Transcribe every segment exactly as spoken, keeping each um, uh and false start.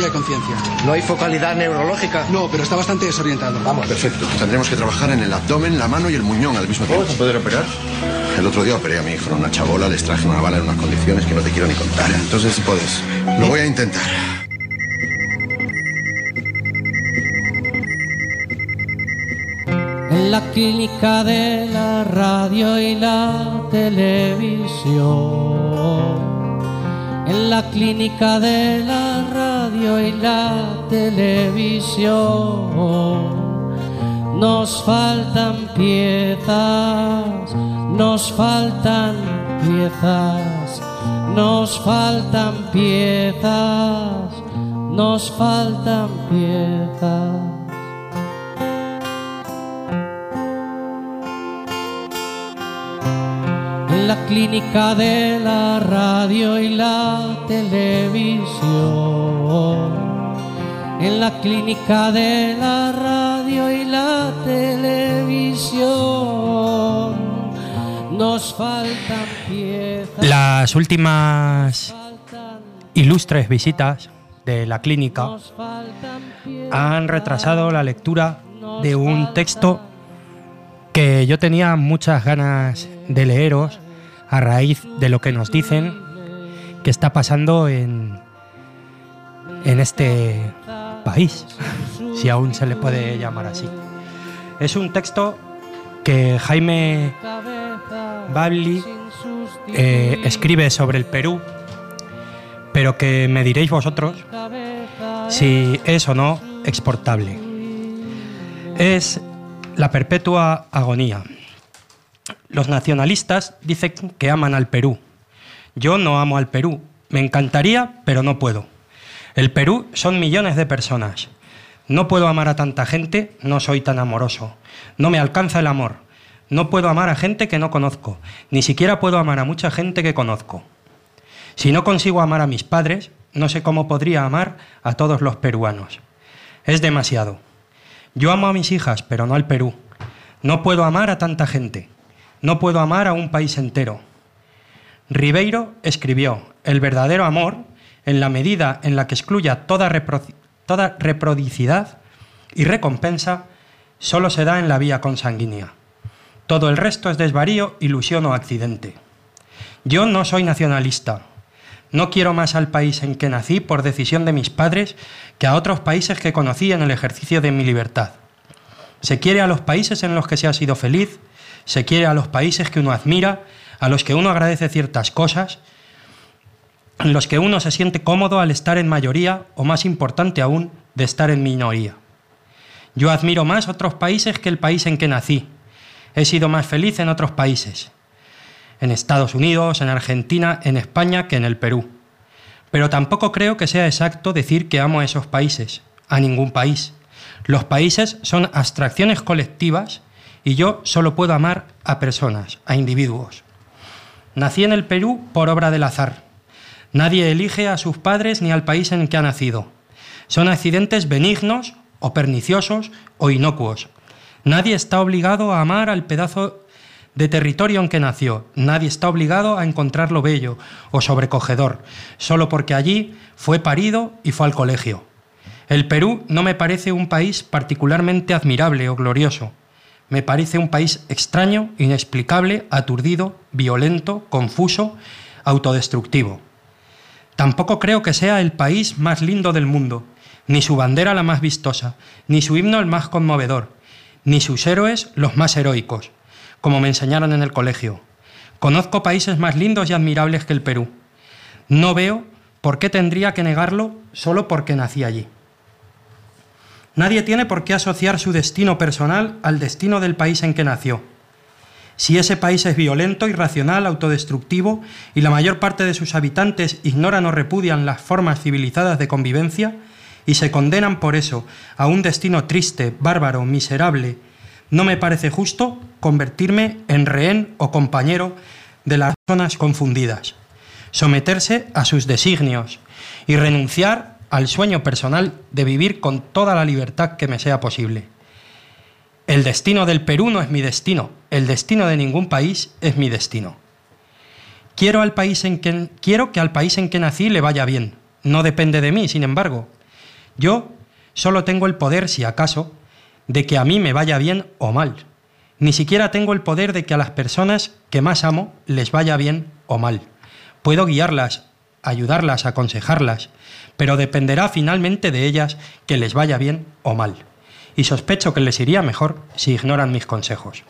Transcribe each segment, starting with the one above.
de conciencia. ¿No hay focalidad neurológica? No, pero está bastante desorientado. Vamos. Perfecto. Tendremos que trabajar en el abdomen, la mano y el muñón al mismo tiempo. ¿Vamos a poder operar? El otro día operé a mi hijo, una chabola, les traje una bala en unas condiciones que no te quiero ni contar. Entonces, si puedes, lo voy a intentar. En la clínica de la radio y la televisión. En la clínica de la radio y la televisión. Nos faltan piezas, nos faltan piezas, nos faltan piezas, nos faltan piezas. En la clínica de la radio y la televisión. En la clínica de la radio y la televisión. Nos faltan piezas. Las últimas ilustres visitas de la clínica han retrasado la lectura de un texto que yo tenía muchas ganas de leeros a raíz de lo que nos dicen que está pasando en, en este país, si aún se le puede llamar así. Es un texto que Jaime Babli eh, escribe sobre el Perú, pero que me diréis vosotros si es o no exportable. Es la perpetua agonía. Los nacionalistas dicen que aman al Perú. Yo no amo al Perú. Me encantaría, pero no puedo. El Perú son millones de personas. No puedo amar a tanta gente, no soy tan amoroso. No me alcanza el amor. No puedo amar a gente que no conozco. Ni siquiera puedo amar a mucha gente que conozco. Si no consigo amar a mis padres, no sé cómo podría amar a todos los peruanos. Es demasiado. Yo amo a mis hijas, pero no al Perú. No puedo amar a tanta gente. No puedo amar a un país entero. Ribeiro escribió: el verdadero amor, en la medida en la que excluya toda, repro toda reprodicidad y recompensa, solo se da en la vía consanguínea. Todo el resto es desvarío, ilusión o accidente. Yo no soy nacionalista. No quiero más al país en que nací por decisión de mis padres que a otros países que conocí en el ejercicio de mi libertad. Se quiere a los países en los que se ha sido feliz, se quiere a los países que uno admira, a los que uno agradece ciertas cosas, en los que uno se siente cómodo al estar en mayoría o, más importante aún, de estar en minoría. Yo admiro más otros países que el país en que nací. He sido más feliz en otros países. En Estados Unidos, en Argentina, en España que en el Perú. Pero tampoco creo que sea exacto decir que amo a esos países, a ningún país. Los países son abstracciones colectivas y yo solo puedo amar a personas, a individuos. Nací en el Perú por obra del azar. Nadie elige a sus padres ni al país en que ha nacido. Son accidentes benignos o perniciosos o inocuos. Nadie está obligado a amar al pedazo de territorio en que nació. Nadie está obligado a encontrarlo bello o sobrecogedor, solo porque allí fue parido y fue al colegio. El Perú no me parece un país particularmente admirable o glorioso. Me parece un país extraño, inexplicable, aturdido, violento, confuso, autodestructivo. Tampoco creo que sea el país más lindo del mundo, ni su bandera la más vistosa, ni su himno el más conmovedor, ni sus héroes los más heroicos, como me enseñaron en el colegio. Conozco países más lindos y admirables que el Perú. No veo por qué tendría que negarlo solo porque nací allí. Nadie tiene por qué asociar su destino personal al destino del país en que nació. Si ese país es violento, irracional, autodestructivo y la mayor parte de sus habitantes ignoran o repudian las formas civilizadas de convivencia y se condenan por eso a un destino triste, bárbaro, miserable, no me parece justo convertirme en rehén o compañero de las personas confundidas, someterse a sus designios y renunciar al sueño personal de vivir con toda la libertad que me sea posible. El destino del Perú no es mi destino, el destino de ningún país es mi destino. Quiero, al país en que, quiero que al país en que nací le vaya bien, no depende de mí, sin embargo. Yo solo tengo el poder, si acaso, de que a mí me vaya bien o mal. Ni siquiera tengo el poder de que a las personas que más amo les vaya bien o mal. Puedo guiarlas, ayudarlas, aconsejarlas, pero dependerá finalmente de ellas que les vaya bien o mal. Y sospecho que les iría mejor si ignoran mis consejos.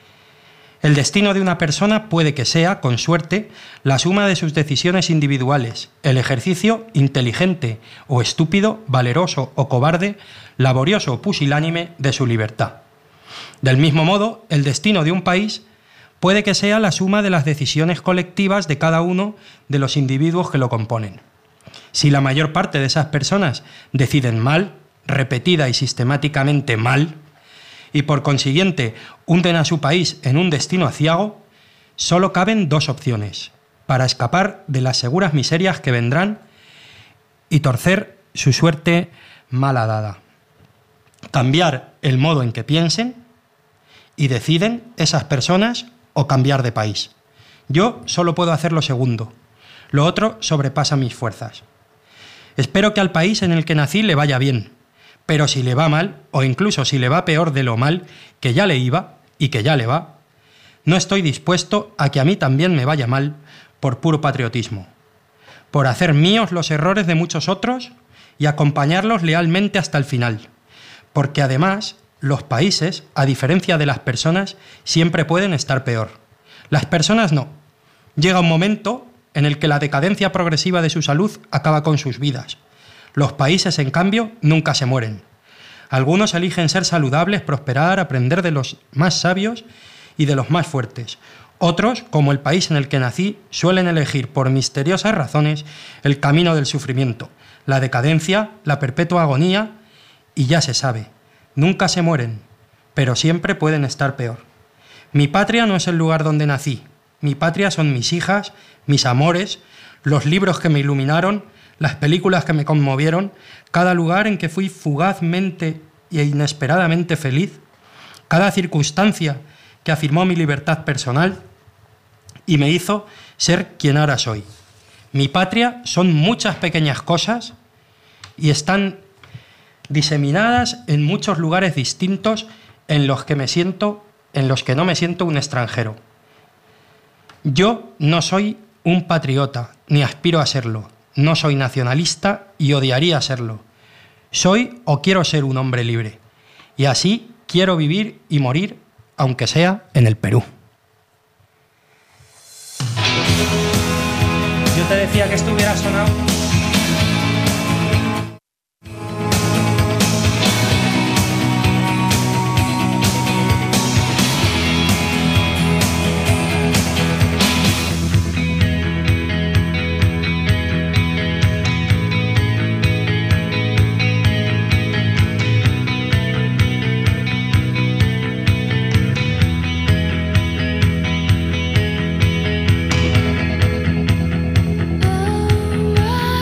El destino de una persona puede que sea, con suerte, la suma de sus decisiones individuales, el ejercicio inteligente o estúpido, valeroso o cobarde, laborioso o pusilánime de su libertad. Del mismo modo, el destino de un país puede que sea la suma de las decisiones colectivas de cada uno de los individuos que lo componen. Si la mayor parte de esas personas deciden mal, repetida y sistemáticamente mal, y por consiguiente hunden a su país en un destino aciago, solo caben dos opciones para escapar de las seguras miserias que vendrán y torcer su suerte malhadada. Cambiar el modo en que piensen y deciden esas personas o cambiar de país. Yo solo puedo hacer lo segundo. Lo otro sobrepasa mis fuerzas. Espero que al país en el que nací le vaya bien, pero si le va mal, o incluso si le va peor de lo mal que ya le iba y que ya le va, no estoy dispuesto a que a mí también me vaya mal por puro patriotismo, por hacer míos los errores de muchos otros y acompañarlos lealmente hasta el final, porque además los países, a diferencia de las personas, siempre pueden estar peor. Las personas no. Llega un momento en el que la decadencia progresiva de su salud acaba con sus vidas. Los países, en cambio, nunca se mueren. Algunos eligen ser saludables, prosperar, aprender de los más sabios y de los más fuertes. Otros, como el país en el que nací, suelen elegir por misteriosas razones el camino del sufrimiento, la decadencia, la perpetua agonía, y ya se sabe, nunca se mueren, pero siempre pueden estar peor. Mi patria no es el lugar donde nací. Mi patria son mis hijas, mis amores, los libros que me iluminaron, las películas que me conmovieron, cada lugar en que fui fugazmente e inesperadamente feliz, cada circunstancia que afirmó mi libertad personal y me hizo ser quien ahora soy. Mi patria son muchas pequeñas cosas y están diseminadas en muchos lugares distintos en los que me siento, en los que no me siento un extranjero. Yo no soy un patriota, ni aspiro a serlo. No soy nacionalista y odiaría serlo. Soy o quiero ser un hombre libre. Y así quiero vivir y morir, aunque sea en el Perú. Yo te decía que esto hubiera sonado. Oh,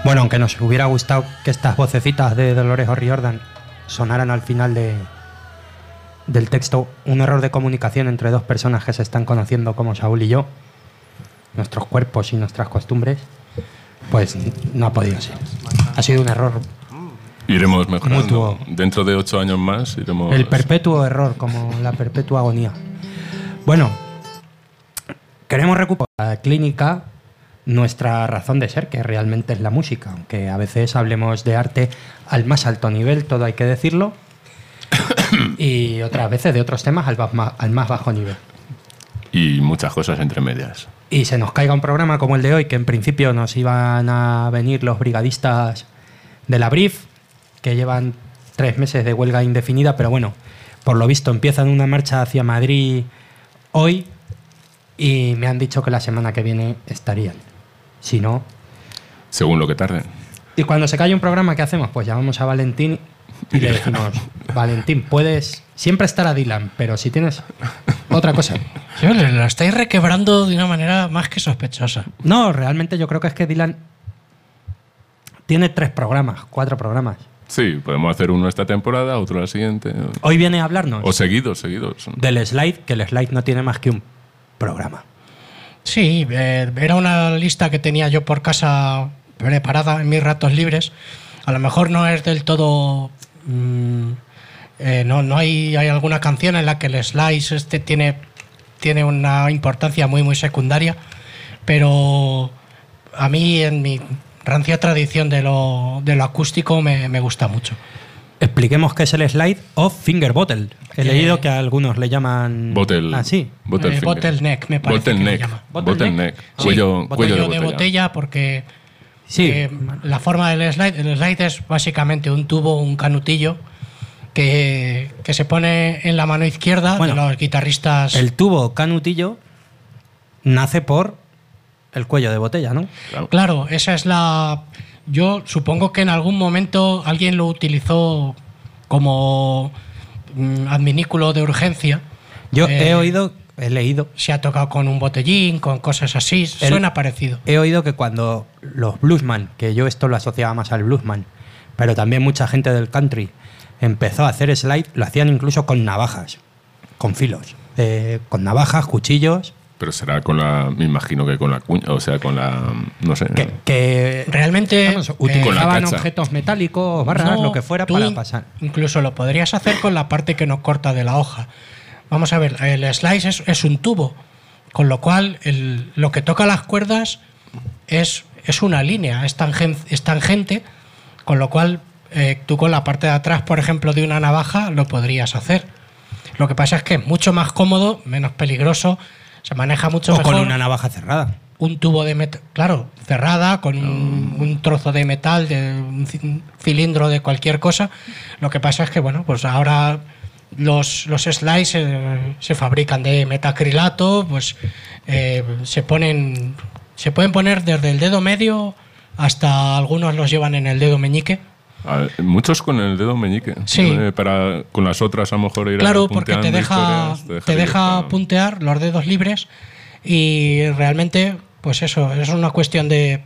Bueno, aunque nos hubiera gustado que estas vocecitas de Dolores O'Riordan sonaran al final de, del texto, un error de comunicación entre dos personas que se están conociendo como Saúl y yo, nuestros cuerpos y nuestras costumbres, pues no ha podido ser. Ha sido un error Iremos mejorando. mutuo. Dentro de ocho años más iremos... El perpetuo error, como la perpetua agonía. Bueno, queremos recuperar la clínica nuestra razón de ser, que realmente es la música, aunque a veces hablemos de arte al más alto nivel, todo hay que decirlo, y otras veces de otros temas al más, al más bajo nivel. Y muchas cosas entre medias. Y se nos caiga un programa como el de hoy, que en principio nos iban a venir los brigadistas de la Brief, que llevan tres meses de huelga indefinida, pero bueno, por lo visto empiezan una marcha hacia Madrid hoy y me han dicho que la semana que viene estarían. Si no... Según lo que tarden. Y cuando se cae un programa, ¿qué hacemos? Pues llamamos a Valentín y le decimos, Valentín, puedes siempre estar a Dylan, pero si tienes otra cosa... Sí, lo estáis requebrando de una manera más que sospechosa. No, realmente yo creo que es que Dylan tiene tres programas, cuatro programas. Sí, podemos hacer uno esta temporada, otro la siguiente. Hoy viene a hablarnos O seguidos, seguidos. del Slide, que el Slide no tiene más que un programa. Sí, eh, era una lista que tenía yo por casa preparada en mis ratos libres. A lo mejor no es del todo... Mmm, eh, no no hay, hay alguna canción en la que el Slice este tiene, tiene una importancia muy, muy secundaria, pero a mí, en mi rancia tradición de lo, de lo acústico, me, me gusta mucho. Expliquemos qué es el Slide o Finger Bottle. He Eh, leído que a algunos le llaman... Bottle. así. Bottle Eh, finger. bottleneck, me parece que Bottleneck. le llama. Bottleneck. Sí, Cuello, botello cuello de Cuello botella. de botella, porque Sí. eh, la forma del slide, el slide es básicamente un tubo, un canutillo que, que se pone en la mano izquierda Bueno, de los guitarristas. El tubo canutillo nace por el cuello de botella, ¿no? Claro. Claro, esa es la... Yo supongo que en algún momento alguien lo utilizó como mm, adminículo de urgencia. Yo Eh, he oído, he leído, Se ha tocado con un botellín, con cosas así. El- Suena parecido. he oído que cuando los bluesman, que yo esto lo asociaba más al bluesman, pero también mucha gente del country empezó a hacer slide, lo hacían incluso con navajas, con filos, eh, con navajas, cuchillos, Pero será con la... Me imagino que con la cuña, o sea, con la... No sé. que, que Realmente vamos, eh, utilizaban Con la cacha. objetos metálicos, barras, No, lo que fuera tú para in- pasar. Incluso lo podrías hacer con la parte que no corta de la hoja. Vamos a ver, el slice es, es un tubo, con lo cual el- lo que toca las cuerdas es, es una línea, es, tangen- es tangente, con lo cual eh, tú con la parte de atrás, por ejemplo, de una navaja lo podrías hacer. Lo que pasa es que es mucho más cómodo, menos peligroso, se maneja mucho O mejor. con una navaja cerrada. Un tubo de metal, claro, cerrada, con un, un trozo de metal, de un ci- un cilindro de cualquier cosa. Lo que pasa es que, bueno, pues ahora los, los slides eh, se fabrican de metacrilato, pues eh, se ponen, se pueden poner desde el dedo medio hasta algunos los llevan en el dedo meñique. Ah, muchos con el dedo meñique. Sí. Eh, para con las otras a lo mejor ir Claro, porque te punteando deja, historias, te deja directo. puntear los dedos libres y realmente, pues eso, es una cuestión de,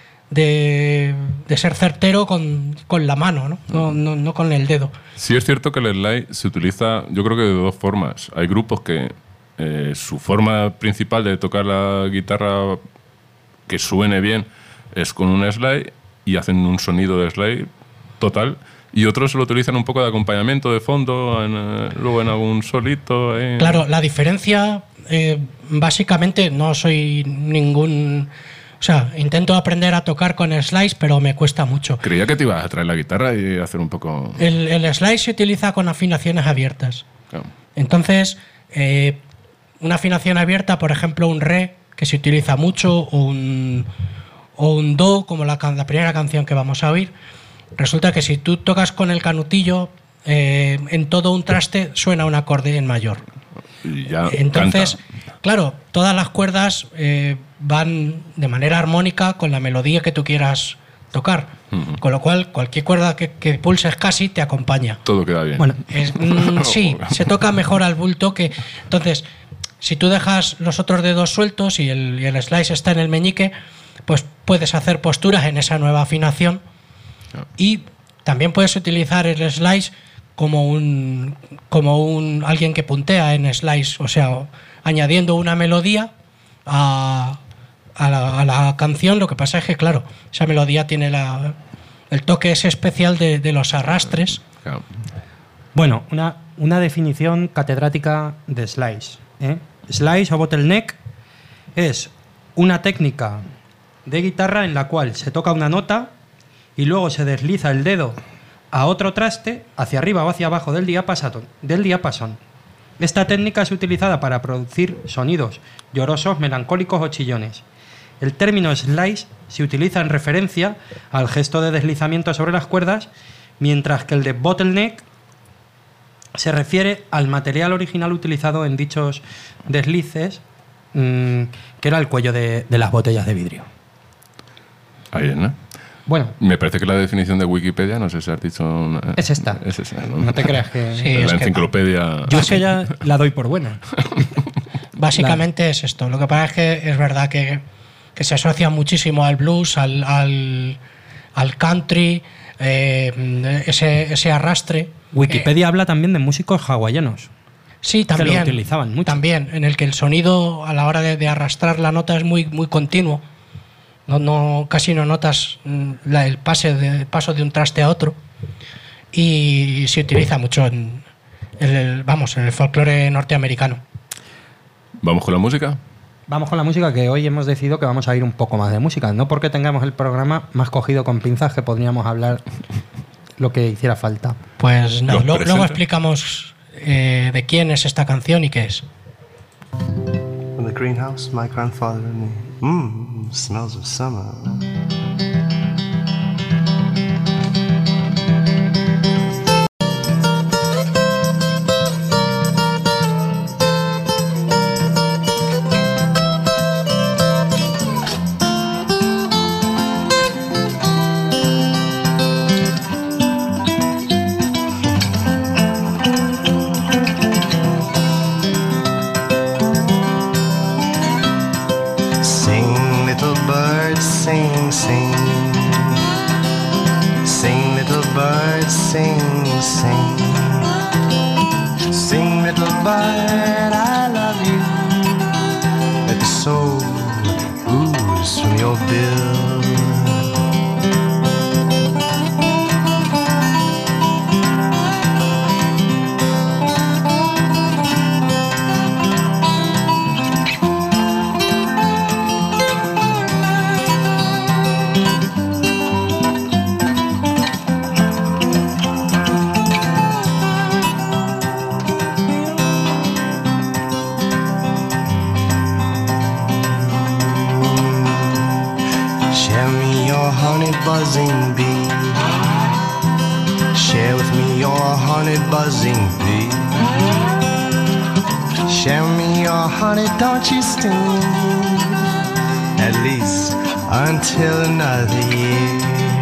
de, de ser certero con, con la mano, ¿no? No, no, no con el dedo. Sí es cierto que el slide se utiliza, yo creo que de dos formas. Hay grupos que eh, su forma principal de tocar la guitarra que suene bien es con un slide y hacen un sonido de slide total. Y otros lo utilizan un poco de acompañamiento de fondo, en, eh, luego en algún solito. eh. Claro, la diferencia, eh, básicamente no soy ningún... O sea, intento aprender a tocar con el slice, pero me cuesta mucho. Creía que te ibas a traer la guitarra y hacer un poco... El, el slice se utiliza con afinaciones abiertas. Claro. Entonces, eh, una afinación abierta, por ejemplo, un re, que se utiliza mucho, o un, o un do, como la, can- la primera canción que vamos a oír, resulta que si tú tocas con el canutillo, eh, en todo un traste suena un acorde en mayor. Y ya Entonces, canta. claro, todas las cuerdas eh, van de manera armónica con la melodía que tú quieras tocar. Ujú. Con lo cual, cualquier cuerda que, que pulses casi te acompaña. Todo queda bien. Bueno, Es- mm, sí, se toca mejor al bulto que... Entonces, si tú dejas los otros dedos sueltos y el, y el slice está en el meñique, pues puedes hacer posturas en esa nueva afinación. Y también puedes utilizar el slice como un como un alguien que puntea en slice, o sea, añadiendo una melodía a, a, la, a la canción. Lo que pasa es que, claro, esa melodía tiene la, el toque ese especial de, de los arrastres. Claro. Bueno, una, una definición catedrática de slice, ¿eh? Slice o bottleneck es una técnica de guitarra en la cual se toca una nota y luego se desliza el dedo a otro traste hacia arriba o hacia abajo del diapasón, del diapasón. Esta técnica es utilizada para producir sonidos llorosos, melancólicos o chillones. El término slice se utiliza en referencia al gesto de deslizamiento sobre las cuerdas, mientras que el de bottleneck se refiere al material original utilizado en dichos deslices, mmm, que era el cuello de, de las botellas de vidrio. Ahí es, ¿no? Bueno, me parece que la definición de Wikipedia, no sé si has dicho... Una, es esta. Es esa, ¿no? No te creas que... Sí, la es enciclopedia... Que, yo es que ya la doy por buena. Básicamente la... es esto. Lo que pasa es que es verdad que, que se asocia muchísimo al blues, al, al, al country, eh, ese, ese arrastre. Wikipedia eh, habla también de músicos hawaianos. Sí, también. Que lo utilizaban mucho. También, en el que el sonido a la hora de, de arrastrar la nota es muy, muy continuo. No, no, casi no notas la, el, pase de, el paso de un traste a otro, y se utiliza mucho en el, vamos, en el folclore norteamericano. ¿Vamos con la música? Vamos con la música, que hoy hemos decidido que vamos a ir un poco más de música. No porque tengamos el programa más cogido con pinzas, que podríamos hablar lo que hiciera falta. Pues no, lo, luego explicamos eh, de quién es esta canción y qué es. In the greenhouse, my grandfather and me. Mmm, smells of summer. Until another year.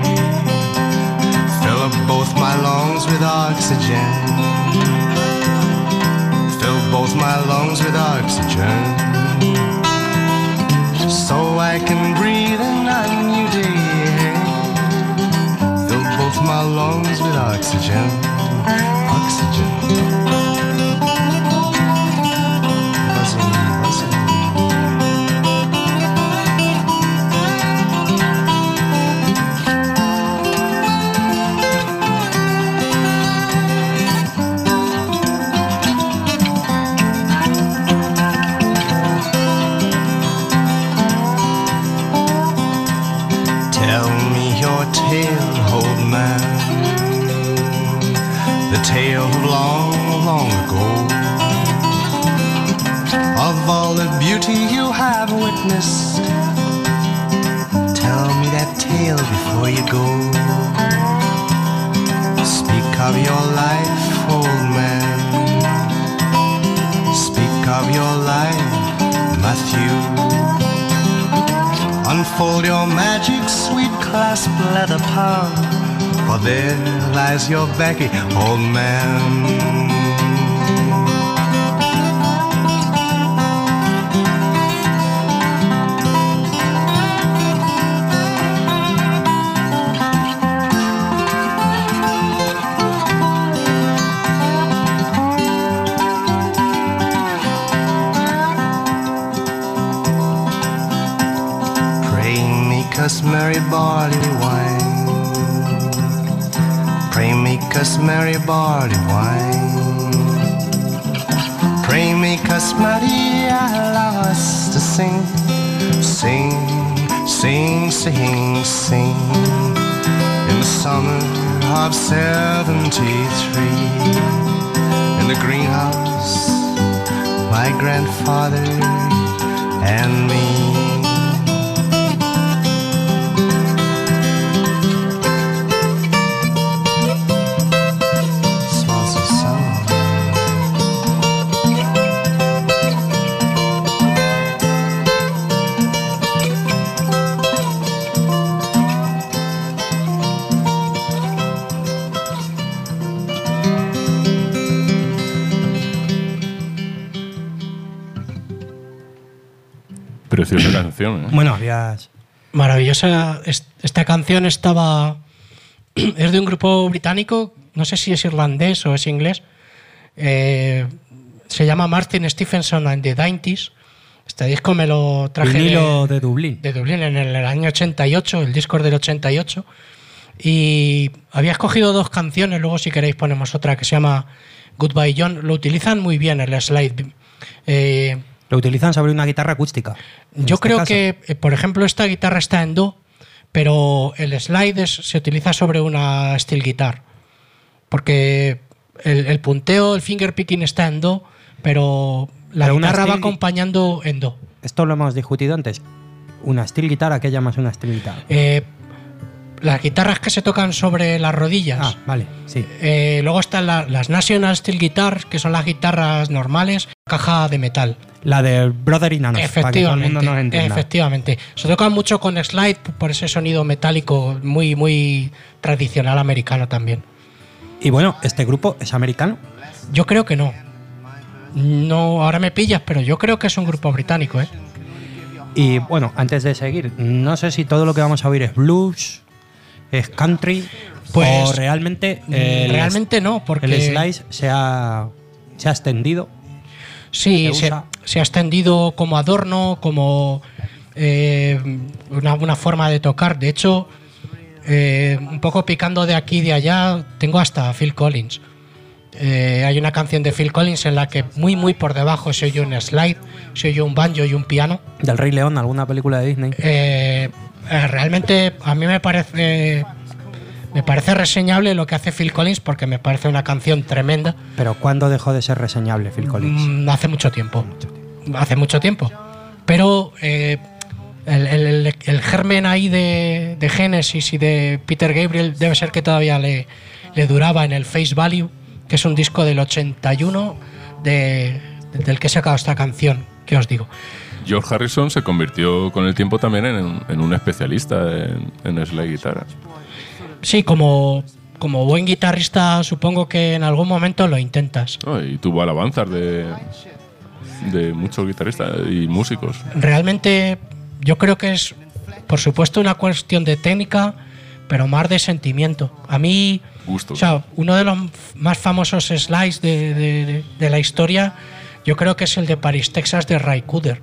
Fill up both my lungs with oxygen. Fill both my lungs with oxygen, so I can breathe in a new day. Fill both my lungs with oxygen. Oxygen. Tale of long, long ago, of all the beauty you have witnessed. Tell me that tale before you go. Speak of your life, old man. Speak of your life, Matthew. Unfold your magic, sweet clasp leather palm. For there lies your Becky, old man. us merry barley wine. Pray make us merry barley wine. Pray make us merry, allow us to sing. Sing, sing, sing, sing. In the summer of seventy-three, in the greenhouse, my grandfather and me. Preciosa canción, ¿eh? Bueno, habías... Maravillosa. Esta canción estaba... Es de un grupo británico, no sé si es irlandés o es inglés. Eh, se llama Martin Stephenson and the Dainties. Este disco me lo traje Vinilo de, de Dublín. De Dublín en el año ochenta y ocho, el disco es del ochenta y ocho. Y había escogido dos canciones, luego si queréis ponemos otra que se llama Goodbye John. Lo utilizan muy bien el slide. Eh, Lo utilizan sobre una guitarra acústica. Yo este creo caso. que, por ejemplo, esta guitarra está en do, pero el slide es, se utiliza sobre una steel guitar. Porque el, el punteo, el finger picking está en do, pero la Pero una guitarra va steel- acompañando en do. Esto lo hemos discutido antes. Una steel guitar, ¿a qué llamas una steel guitar? Eh, las guitarras que se tocan sobre las rodillas. Ah, vale, sí. Eh, luego están la- las National Steel Guitars, que son las guitarras normales, caja de metal. La de Brother Inanos, para que todo el mundo Efectivamente, nos entienda. efectivamente. Se tocan mucho con slide por ese sonido metálico muy, muy tradicional americano también. Y bueno, ¿este grupo es americano? Yo creo que no. No, ahora me pillas, pero yo creo que es un grupo británico, ¿eh? Y bueno, antes de seguir, no sé si todo lo que vamos a oír es blues, es country, Pues, o realmente el, realmente no, porque el slice se ha, se ha extendido. sí, se se, usa. se ha extendido como adorno, como eh, una, una forma de tocar. De hecho, eh, un poco picando de aquí y de allá, tengo hasta Phil Collins. Eh, hay una canción de Phil Collins en la que muy muy por debajo se oye un slide, se oye un banjo y un piano. Del Rey León, alguna película de Disney. Eh, eh, realmente a mí me parece me parece reseñable lo que hace Phil Collins porque me parece una canción tremenda. Pero ¿cuándo dejó de ser reseñable Phil Collins? Mm, hace mucho tiempo. Hace mucho tiempo. Pero eh, el, el- el germen ahí de, de Genesis y de Peter Gabriel debe ser que todavía le, le duraba en el Face Value, que es un disco del ochenta y uno de, del que he sacado esta canción, que os digo. George Harrison se convirtió con el tiempo también en, en un especialista en, en slide guitarras. Sí, como, como buen guitarrista supongo que en algún momento lo intentas. ¿No? Y tuvo alabanzas de, de muchos guitarristas y músicos. Realmente yo creo que es, por supuesto, una cuestión de técnica, pero más de sentimiento. A mí, Gusto. o sea, uno de los más famosos slides de, de- de la historia, yo creo que es el de Paris, Texas, de Ray Cooder.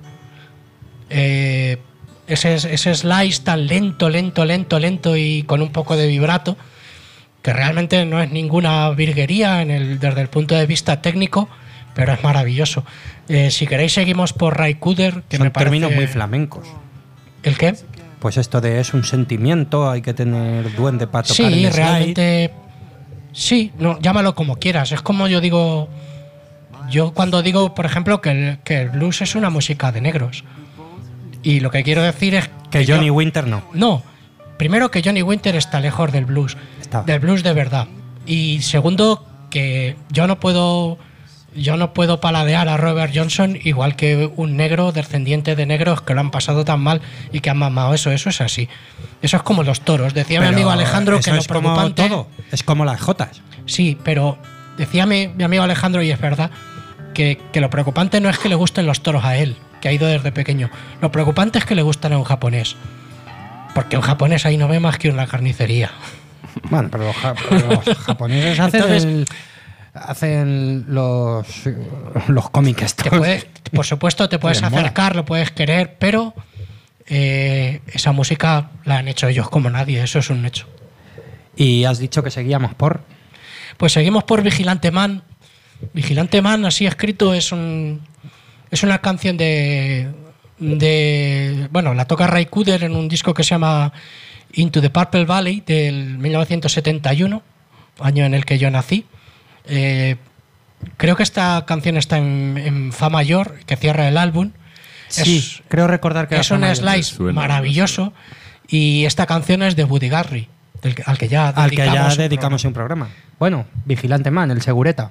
Eh, ese, ese slice tan lento, lento, lento, lento y con un poco de vibrato, que realmente no es ninguna virguería en el, desde el punto de vista técnico, pero es maravilloso. Eh, si queréis seguimos por Ray Cooder, que Son me parece... términos muy flamencos. ¿El qué? Pues esto de es un sentimiento, hay que tener duende para tocar Sí, el slide. realmente... Sí, no, llámalo como quieras. Es como yo digo... Yo cuando digo, por ejemplo, que el, que el blues es una música de negros. Y lo que quiero decir es Que Johnny yo- Winter no. No, primero que Johnny Winter está lejos del blues, Está. del blues de verdad. Y segundo que yo no puedo, yo no puedo paladear a Robert Johnson igual que un negro descendiente de negros que lo han pasado tan mal y que han mamado eso. Eso es así. Eso es como los toros. Decía mi Pero amigo Alejandro eso que lo es como preocupante. todo. Es como las jotas. Sí, pero decía mi, mi amigo Alejandro, y es verdad, que, que lo preocupante no es que le gusten los toros a él, que ha ido desde pequeño. Lo preocupante es que le gustan a un japonés. Porque un japonés ahí no ve más que una carnicería. Bueno, pero los, ja- pero los japoneses hacen, Entonces- el- hacen los, los cómics estos. Te puedes- por supuesto, te puedes Les mola. acercar, lo puedes querer, pero eh, esa música la han hecho ellos como nadie, eso es un hecho. Y has dicho que seguíamos por... Pues seguimos por Vigilante Man. Vigilante Man, así escrito, es un es una canción de, de... Bueno, la toca Ray Cooder en un disco que se llama Into the Purple Valley del mil novecientos setenta y uno, año en el que yo nací. Eh, creo que esta canción está en, en Fa mayor, que cierra el álbum. Sí, es, creo recordar que es era un Fa mayor. slice maravilloso. Y esta canción es de Buddy Guthrie, del que- al que ya Al que ya dedicamos un dedicamos un programa. Bueno, Vigilante Man, el segureta.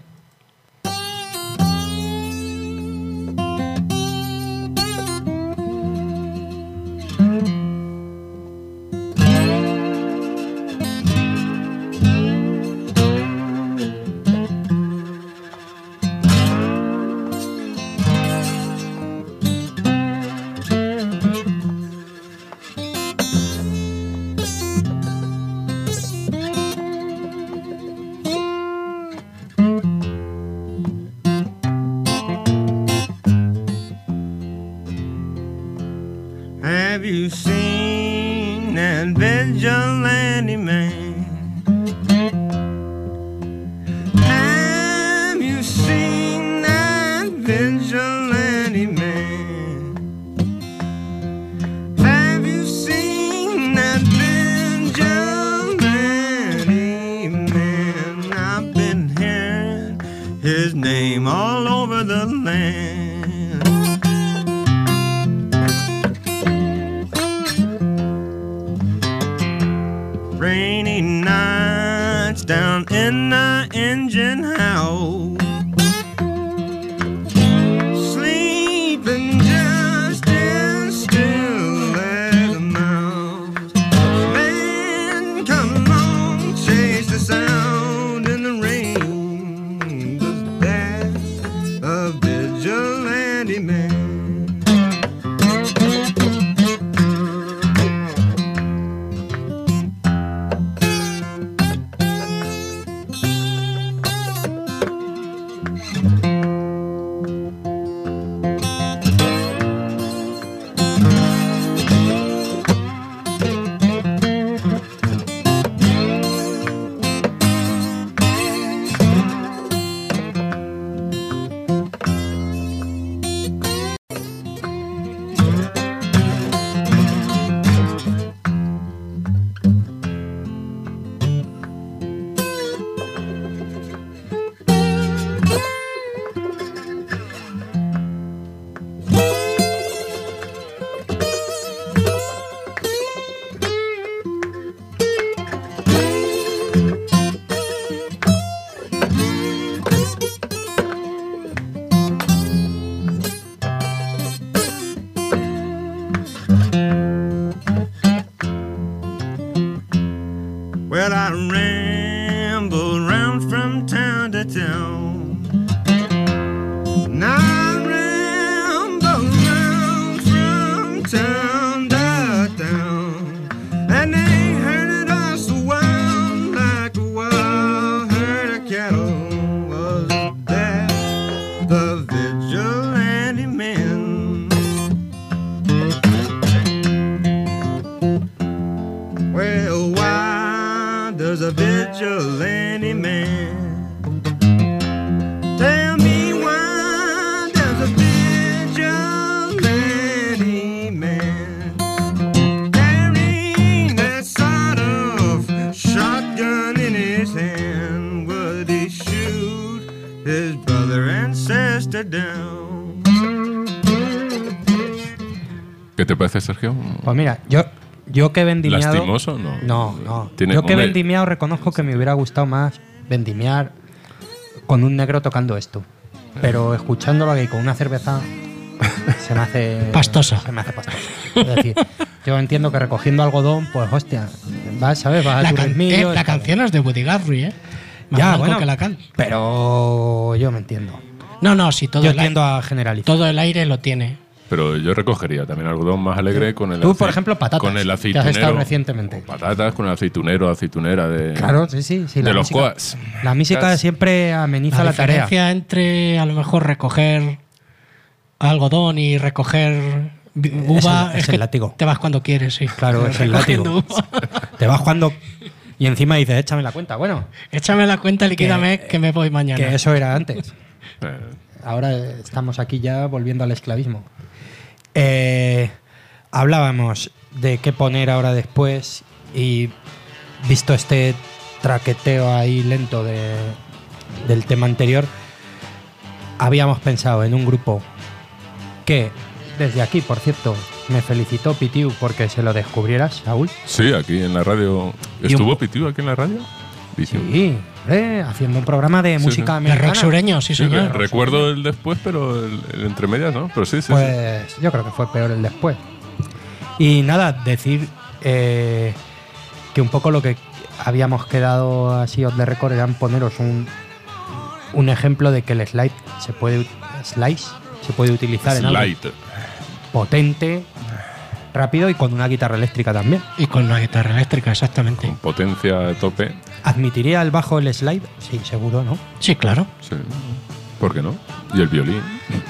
Have you seen that vigilante man? Have you seen that vigilante man? Have you seen that vigilante man? I've been hearing his name all over the land. Rainy nights down in the engine house, sleeping just as still as a mouse. Man, come along, chase the sound in the rain. 'Cause that's a vigilante man. Well, I ramble round from town to town. And I ramble round from town to town. And they herded us wild like a wild herd of cattle. Was that the vigilante men? Well, why does a vigilante man? Tell me, why does a vigilante man carrying that sort of shotgun in his hand? Would he shoot his brother and sister down? ¿Qué te parece, Sergio? Pues mira, yo, yo que he vendimiado... ¿Lastimoso? No. No, no. Tiene- Yo que he hombre, vendimiado reconozco que me hubiera gustado más vendimiar con un negro tocando esto. Pero escuchándolo aquí con una cerveza se me hace... Pastosa. Se me hace pastosa. Es decir, yo entiendo que recogiendo algodón, pues hostia, vas, ¿sabes? Vas a La, tu can- ritmillo, eh, la tal. canción es de Buddy Guthrie, ¿eh? Más Ya, blanco bueno, que la can. pero yo me entiendo. No, no, si todo Yo el, ai- tiendo a generalizar. todo el aire lo tiene. Pero yo recogería también algodón más alegre con el Tú, por acei- ejemplo, patatas, con el que has aceitunero. estado recientemente. O patatas con el aceitunero, aceitunera de, Claro, sí, sí. sí de la los música- coas. La música Cas. siempre ameniza La la, tarea. diferencia entre a lo mejor recoger algodón y recoger Uva es el- es que el látigo. te vas cuando quieres, sí. Claro, es el látigo. Recogiendo uva. Te vas cuando... Y encima dices, échame la cuenta. Bueno, Échame la cuenta, liquídame, que, Que- me voy mañana. que eso era antes. Eh, Ahora estamos aquí ya volviendo al esclavismo. Eh, hablábamos de qué poner ahora después y visto este traqueteo ahí lento de, del tema anterior, habíamos pensado en un grupo que, desde aquí, por cierto, me felicitó Pitiu porque se lo descubrieras, Saúl. sí, aquí en la radio. Y un ¿Estuvo po- Pitiu aquí en la radio? Pitiu. Sí, eh, haciendo un programa de Sí, música sí. De americana. rock sureño, sí, Sí, señor. re- recuerdo el después, pero el, el entre medias, ¿no? Pero sí, sí, sí. Pues yo creo que fue peor el después. Y nada, decir eh, que un poco lo que habíamos quedado así off the record eran poneros un, un ejemplo de que el slide se puede slice se puede utilizar en algo Slide. potente, rápido y con una guitarra eléctrica también. Y con una guitarra eléctrica, exactamente. Con potencia a tope. ¿Admitiría el bajo el slide? Sí, seguro, ¿no? Sí, claro. Sí. ¿Por qué no? Y el violín.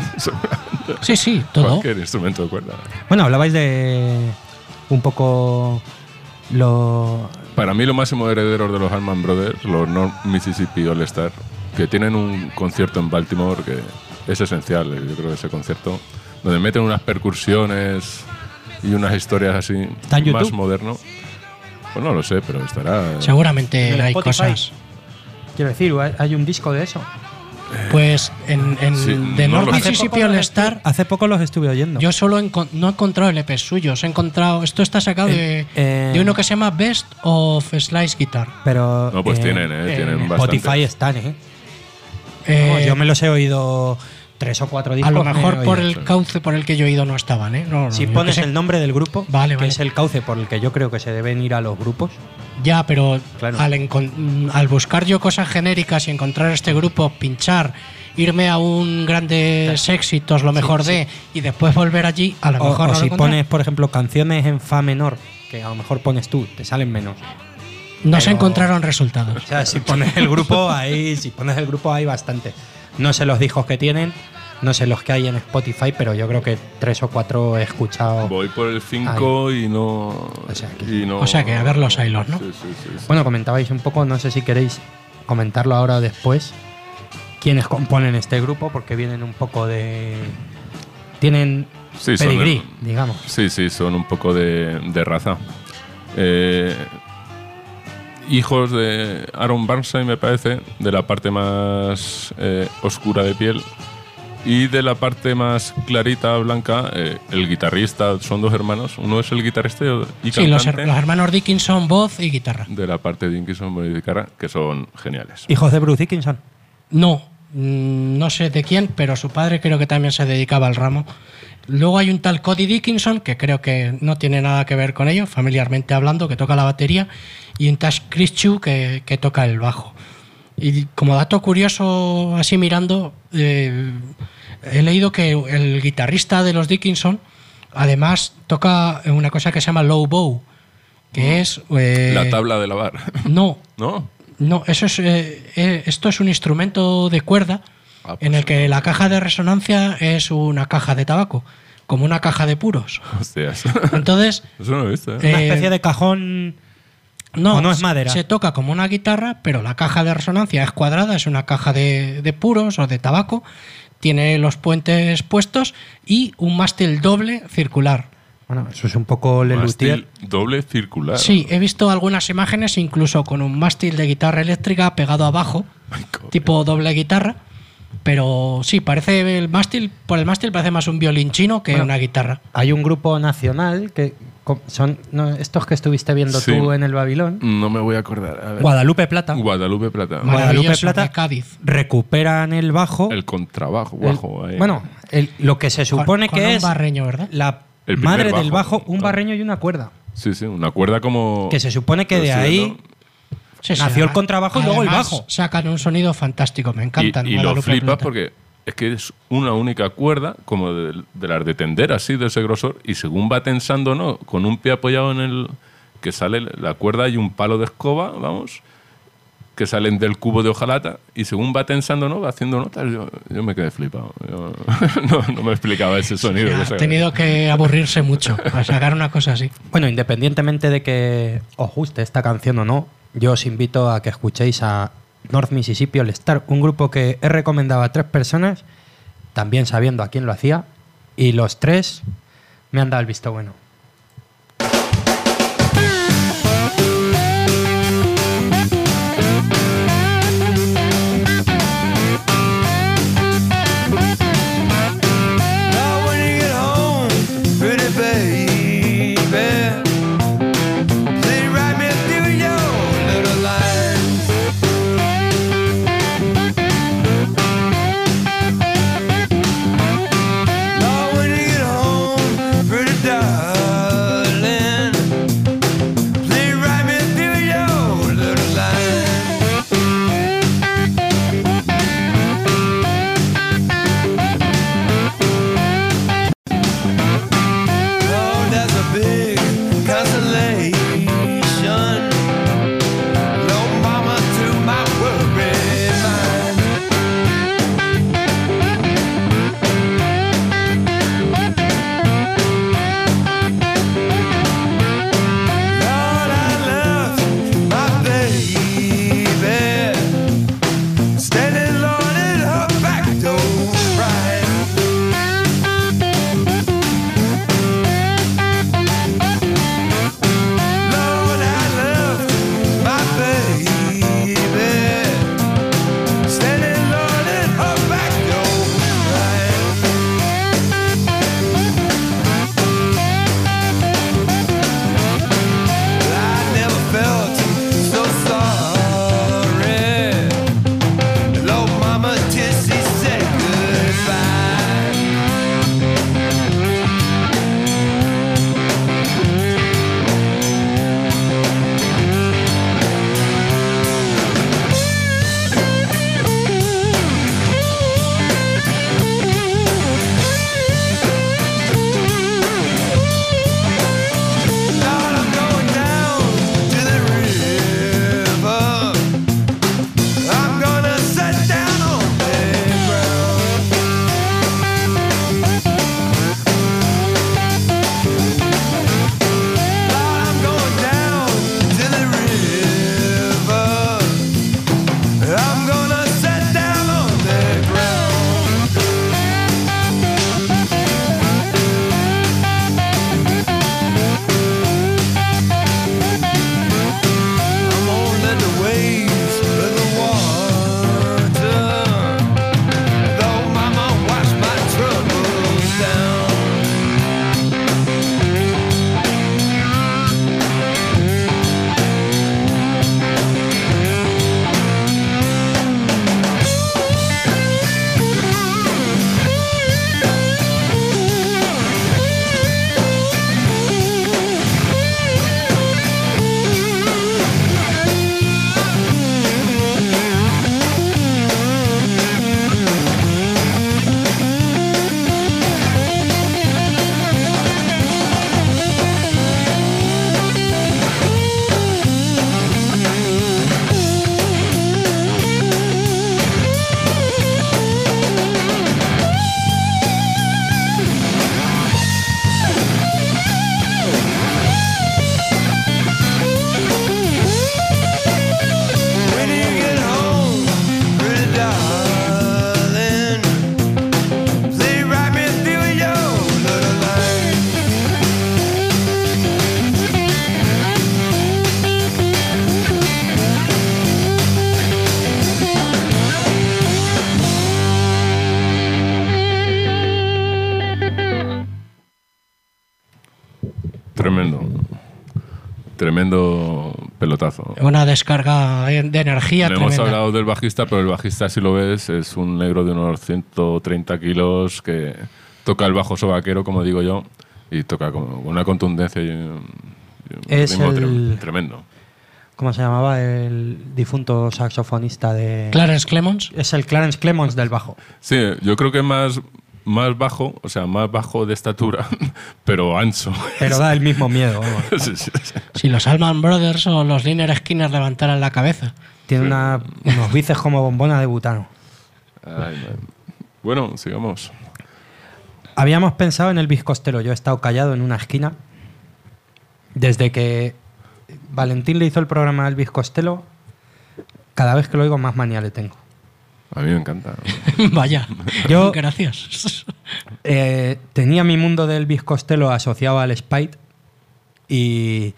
Sí, sí, todo. Cualquier instrumento de cuerda. Bueno, hablabais de un poco lo... Para mí, lo máximo heredero de los Allman Brothers, los North Mississippi All Star, que tienen un concierto en Baltimore que es esencial, yo creo, ese concierto, donde meten unas percusiones y unas historias así ¿Está en más YouTube? moderno. Pues no lo sé, pero estará. Seguramente En el hay Spotify. cosas. Quiero decir, hay hay un disco de eso. Pues en, en Sí, de no North lo sé. Mississippi All Star, Hace poco los estuve oyendo. yo solo encon- no he encontrado L Pes suyos. He encontrado. Esto está sacado de, Eh, eh, de uno que se llama Best of Slice Guitar. Pero No, pues eh, tienen, ¿eh? eh, Tienen en bastante. Spotify están, ¿eh? Eh, Vamos, yo me los he oído tres o cuatro discos. a lo me he mejor por oído. el cauce por el que yo he ido no estaban, ¿eh? No, no, Si yo pones qué sé. el nombre del grupo, Vale, que vale. es el cauce por el que yo creo que se deben ir a los grupos, Ya, pero Claro. al, encon- al buscar yo cosas genéricas y encontrar este grupo, pinchar, irme a un grandes éxitos, lo mejor de, y después volver allí, a lo o, mejor o no lo si encontré. pones, por ejemplo, canciones en fa menor, que a lo mejor pones tú, te salen menos. No se pero- encontraron resultados. O sea, si pones el grupo ahí, si pones el grupo hay bastante. No sé los discos que tienen, no sé los que hay en Spotify, pero yo creo que tres o cuatro he escuchado. Voy por el cinco y no. O sea que- y no- o sea que a ver los hilos, ¿no? Sí, sí, sí, sí. Bueno, comentabais un poco, no sé si queréis comentarlo ahora o después, quiénes componen este grupo, porque vienen un poco de... Tienen Sí, son pedigrí, de- digamos. Sí, sí, son un poco de, de raza. Eh, hijos de Aaron Burnside, me parece, de la parte más eh, oscura de piel. Y de la parte más clarita, blanca, eh, el guitarrista, son dos hermanos. Uno es el guitarrista y Sí, los, cantante her- los hermanos Dickinson, voz y guitarra. de la parte de Dickinson y guitarra, que son geniales. Hijos de Bruce Dickinson. No, mm, no sé de quién, pero su padre creo que también se dedicaba al ramo. Luego hay un tal Cody Dickinson, que creo que no tiene nada que ver con ello, familiarmente hablando, que toca la batería, y un tal Chris Chu, que, que toca el bajo. Y como dato curioso, así mirando, eh, he leído que el guitarrista de los Dickinson, además, toca una cosa que se llama low bow, que es... eh, La tabla de lavar. No, ¿No? no, eso es, eh, eh, esto es un instrumento de cuerda Ah, pues en el que la caja de resonancia es una caja de tabaco, como una caja de puros. Hostias. Entonces, Eso no lo he visto, ¿eh? Eh, Una especie de cajón... no, ¿O no es madera? Se toca como una guitarra, pero la caja de resonancia es cuadrada, es una caja de, de puros o de tabaco, tiene los puentes puestos y un mástil doble circular. Bueno, eso es un poco Lelutier. Mástil doble circular. Sí, he visto algunas imágenes incluso con un mástil de guitarra eléctrica pegado abajo, Ay, coño. tipo doble guitarra. Pero sí, parece el mástil, por el mástil parece más un violín chino que Bueno, una guitarra. Hay un grupo nacional que co- son no, estos que estuviste viendo Sí. tú en el Babilón. No me voy a acordar. A ver. Guadalupe Plata. Guadalupe Plata. Guadalupe Maravilloso, Plata de Cádiz. recuperan el bajo. El contrabajo, El- bajo. ahí. bueno, el- lo que se supone Con- que con un es barreño, ¿verdad? la El primer madre del bajo. bajo, un Ah. barreño y una cuerda. Sí, sí, una cuerda como. Que se supone que Pero de sí, ahí ¿no? Sí, sí, nació el a- contrabajo y luego el además, bajo. Sacan un sonido fantástico, me encantan. Y, y lo Guadalupe flipas Plata. porque es que es una única cuerda, como de, de las de tender, así, de ese grosor, y según va tensando, ¿no? Con un pie apoyado en el. Que sale la cuerda y un palo de escoba, vamos. que salen del cubo de hojalata y según va tensando, ¿no? Va haciendo notas. Yo, yo me quedé flipado. Yo, no, no me explicaba ese sonido. Sí, ha tenido que aburrirse mucho para sacar una cosa así. Bueno, independientemente de que os guste esta canción o no, yo os invito a que escuchéis a North Mississippi All Star, un grupo que he recomendado a tres personas, también sabiendo a quién lo hacía, y los tres me han dado el visto bueno. Tremendo. Tremendo pelotazo. Una descarga de energía No tremenda. hemos hablado del bajista, pero el bajista, si lo ves, es un negro de unos ciento treinta kilos que toca el bajo sobaquero, como digo yo, y toca con una contundencia y un, y un Es ritmo el- tremendo. ¿Cómo se llamaba el difunto saxofonista de...? Clarence Clemons. Es el Clarence Clemons del bajo. Sí, yo creo que más más bajo, o sea, más bajo de estatura, pero ancho. Pero da el mismo miedo. Vamos. Sí, sí, sí. Si los Allman Brothers o los Lynyrd Skynyrd levantaran la cabeza. Tiene una, unos bíceps como bombona de butano. Ay, man. Bueno, sigamos. Habíamos pensado en Elvis Costello. Yo he estado callado en una esquina. Desde que Valentín le hizo el programa a Elvis Costello, cada vez que lo oigo más manía le tengo. A mí me encanta. Vaya, Yo- gracias. Eh, tenía mi mundo de Elvis Costello asociado al Spite y,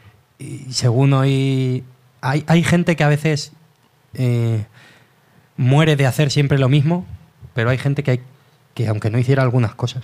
y según hoy hay, hay gente que a veces eh, muere de hacer siempre lo mismo, pero hay gente que, hay, que aunque no hiciera algunas cosas,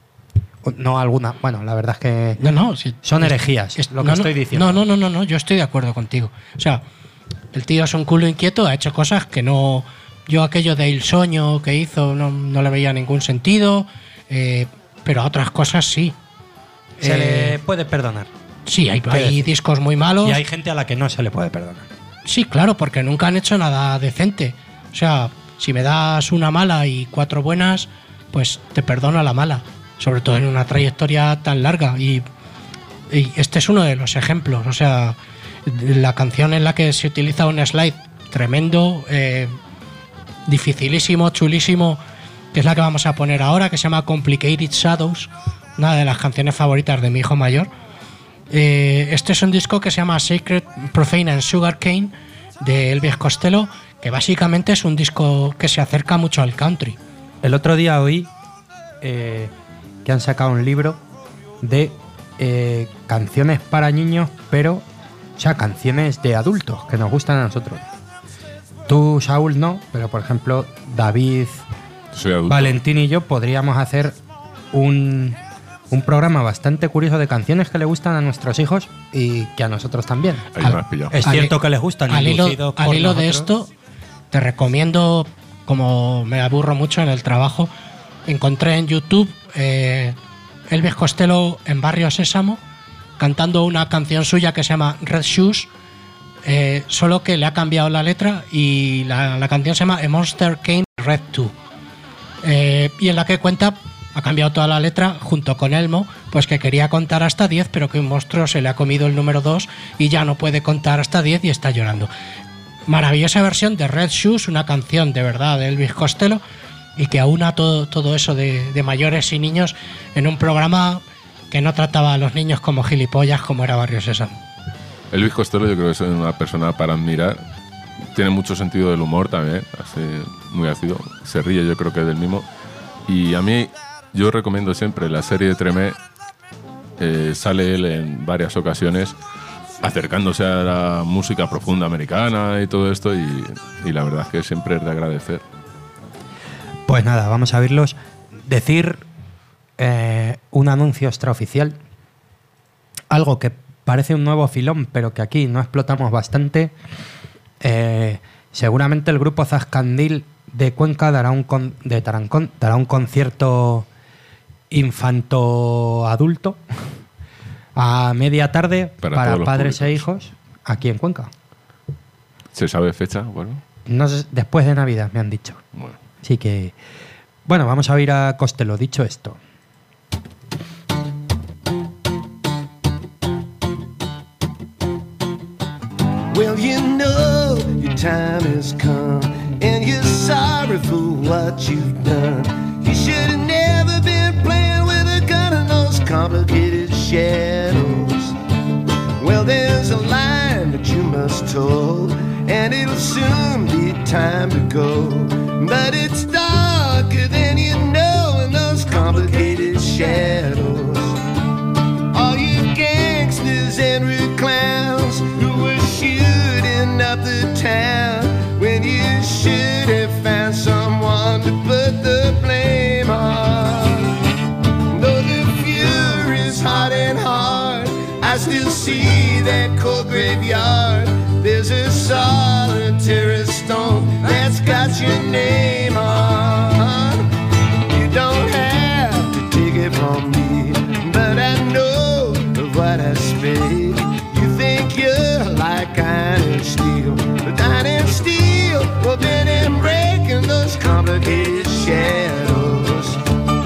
o no algunas, bueno, la verdad es que No, no, si- son herejías, es- lo que no, estoy no, diciendo. No, no, no, no, no, yo estoy de acuerdo contigo. O sea, el tío es un culo inquieto, ha hecho cosas que no... Yo aquello de El Soño que hizo no, no le veía ningún sentido, eh, pero a otras cosas sí. Se Eh, le puede perdonar. Sí, hay, ¿Qué hay decir? discos muy malos. Y hay gente a la que no se le puede perdonar. Sí, claro, porque nunca han hecho nada decente. O sea, si me das una mala y cuatro buenas, pues te perdono la mala. Sobre todo en una trayectoria tan larga. Y, y este es uno de los ejemplos. O sea, la canción en la que se utiliza un slide tremendo, eh, dificilísimo, chulísimo, que es la que vamos a poner ahora, que se llama Complicated Shadows, una de las canciones favoritas de mi hijo mayor. Eh, este es un disco que se llama Sacred, Profane and Sugarcane, de Elvis Costello, que básicamente es un disco que se acerca mucho al country. El otro día oí eh, que han sacado un libro de eh, canciones para niños, pero, o sea, canciones de adultos que nos gustan a nosotros. Tú, Saúl, no, pero por ejemplo, David, Soy adulto. Valentín y yo podríamos hacer un, un programa bastante curioso de canciones que le gustan a nuestros hijos y que a nosotros también. Ahí Al- me has pillado. Es Al- cierto que les gustan, Al hilo, inducidos por al hilo de nosotros. esto, te recomiendo, como me aburro mucho en el trabajo, encontré en YouTube eh, Elvis Costello en Barrio Sésamo cantando una canción suya que se llama Red Shoes, eh, solo que le ha cambiado la letra y la, la canción se llama A Monster Came Red two, eh, y en la que cuenta, ha cambiado toda la letra junto con Elmo, pues que quería contar hasta diez, pero que un monstruo se le ha comido el número dos y ya no puede contar hasta diez y está llorando. Maravillosa versión de Red Shoes, una canción de verdad de Elvis Costello, y que aúna todo, todo eso de, de mayores y niños en un programa que no trataba a los niños como gilipollas como era Barrio Sésamo. Elvis Costello yo creo que es una persona para admirar. Tiene mucho sentido del humor también, así muy ácido. Se ríe yo creo que del mismo. Y a mí, yo recomiendo siempre la serie de Tremé. Eh, sale él en varias ocasiones acercándose a la música profunda americana y todo esto, y, y la verdad es que siempre es de agradecer. Pues nada, vamos a verlos. Decir eh, un anuncio extraoficial, algo que parece un nuevo filón, pero que aquí no explotamos bastante. Eh, seguramente el grupo Zascandil de Cuenca dará un, con, de Tarancón, dará un concierto infanto-adulto a media tarde Para para, todos los padres e públicos. hijos aquí en Cuenca. ¿Se sabe fecha? Bueno, No sé, después de Navidad, me han dicho. bueno. Así que, bueno, vamos a ir a Costello. Dicho esto, Well, you know your time has come, and you're sorry for what you've done. You should have never been playing with a gun in those complicated shadows. Well, there's a line that you must toe, and it'll soon be time to go. But it's darker than you know in those complicated shadows. All you gangsters and rude clowns who were shooting up the town when you should have found someone to put the blame on. Though the fury's hot and hard, I still see that cold graveyard. There's a solitary stone that's got your name on. You don't have to take it from me, but I know of what I speak. You think you're like iron and steel, but iron and steel will bend and break in those complicated shadows.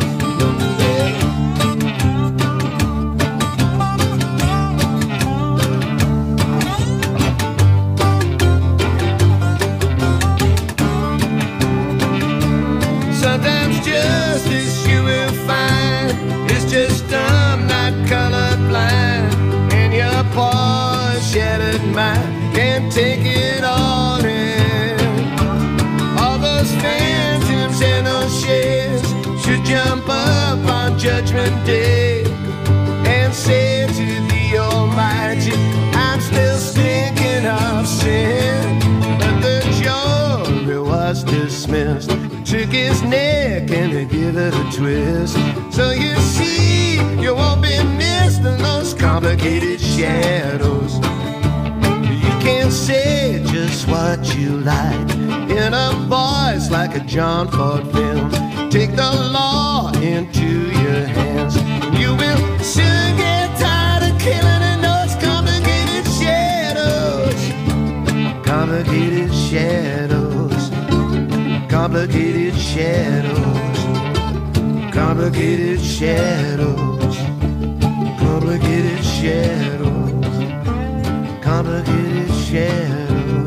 justice you will find is just I'm not colorblind, and your poor shattered mind can't take it all in. All those phantoms and those shades should jump up on Judgment Day and say to the Almighty, I'm still stinking of sin. But the jury was dismissed, took his neck and they give it a twist. So you see, you won't be missed in those complicated shadows. You can't say just what you like in a voice like a John Ford film. Take the law into your hands. You will soon get tired of killing in those complicated shadows. Complicated shadows. Complicated shadows. Complicated shadows. Complicated shadows. Complicated shadows.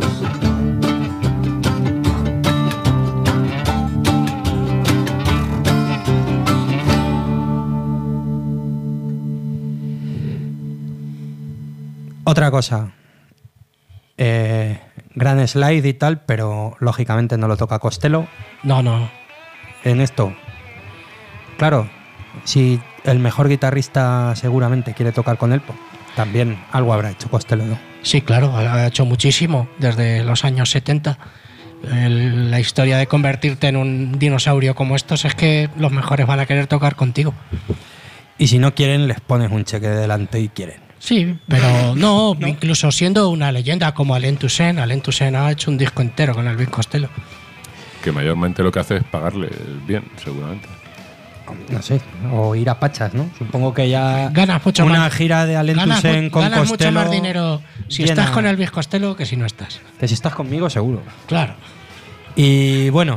Otra cosa, eh, gran slide y tal, pero lógicamente no lo toca Costello. No, no. En esto, claro, si el mejor guitarrista seguramente quiere tocar con él, pues también algo habrá hecho Costello, ¿no? Sí, claro, ha hecho muchísimo desde los años setenta. El, la historia de convertirte en un dinosaurio como estos es que los mejores van a querer tocar contigo. Y si no quieren, les pones un cheque delante y quieren. Sí, pero no, no, incluso siendo una leyenda como Alain Toussaint, Alain Toussaint ha hecho un disco entero con Elvis Costello. Que mayormente lo que hace es pagarle bien, seguramente. No sé, o ir a Pachas, ¿no? Supongo que ya ganas mucho una más, gira de Alain ganas, Toussaint con ganas Costello. Mucho más dinero si llena. Estás con Elvis Costello que si no estás. Que si estás conmigo, seguro. Claro. Y bueno,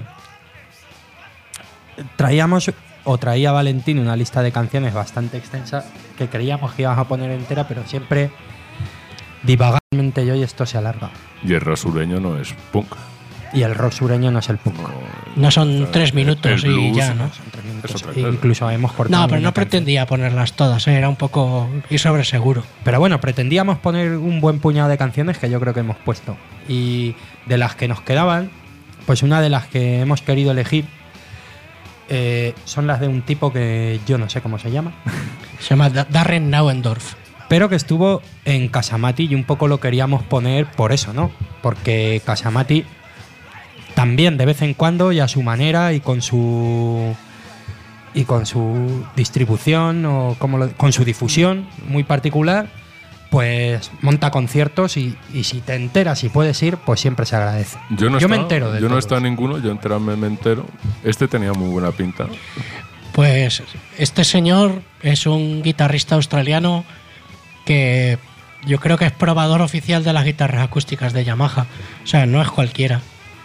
traíamos o traía Valentín una lista de canciones bastante extensa que creíamos que íbamos a poner entera, pero siempre divagadamente yo y esto se alarga. Y el rock sureño no es punk. Y el rock sureño no es el punk. No, No son tres minutos el y blues, ya, ¿no? Son tres minutos. Es otra cosa. Incluso hemos cortado. No, pero no una canción. pretendía ponerlas todas, ¿eh? Era un poco ir sobre seguro. Pero bueno, pretendíamos poner un buen puñado de canciones que yo creo que hemos puesto. Y de las que nos quedaban, pues una de las que hemos querido elegir eh, son las de un tipo que yo no sé cómo se llama. Se llama Da- Darren Nauendorf. Pero que estuvo en Casamati y un poco lo queríamos poner por eso, ¿no? Porque Casamati también de vez en cuando y a su manera y con su y con su distribución o como lo- con su difusión muy particular, pues monta conciertos y, y si te enteras y puedes ir, pues siempre se agradece. Yo no, he me estado- entero de yo no he todos. estado en ninguno, yo enterarme me entero. Este tenía muy buena pinta. Pues este señor es un guitarrista australiano que yo creo que es probador oficial de las guitarras acústicas de Yamaha. O sea, no es cualquiera.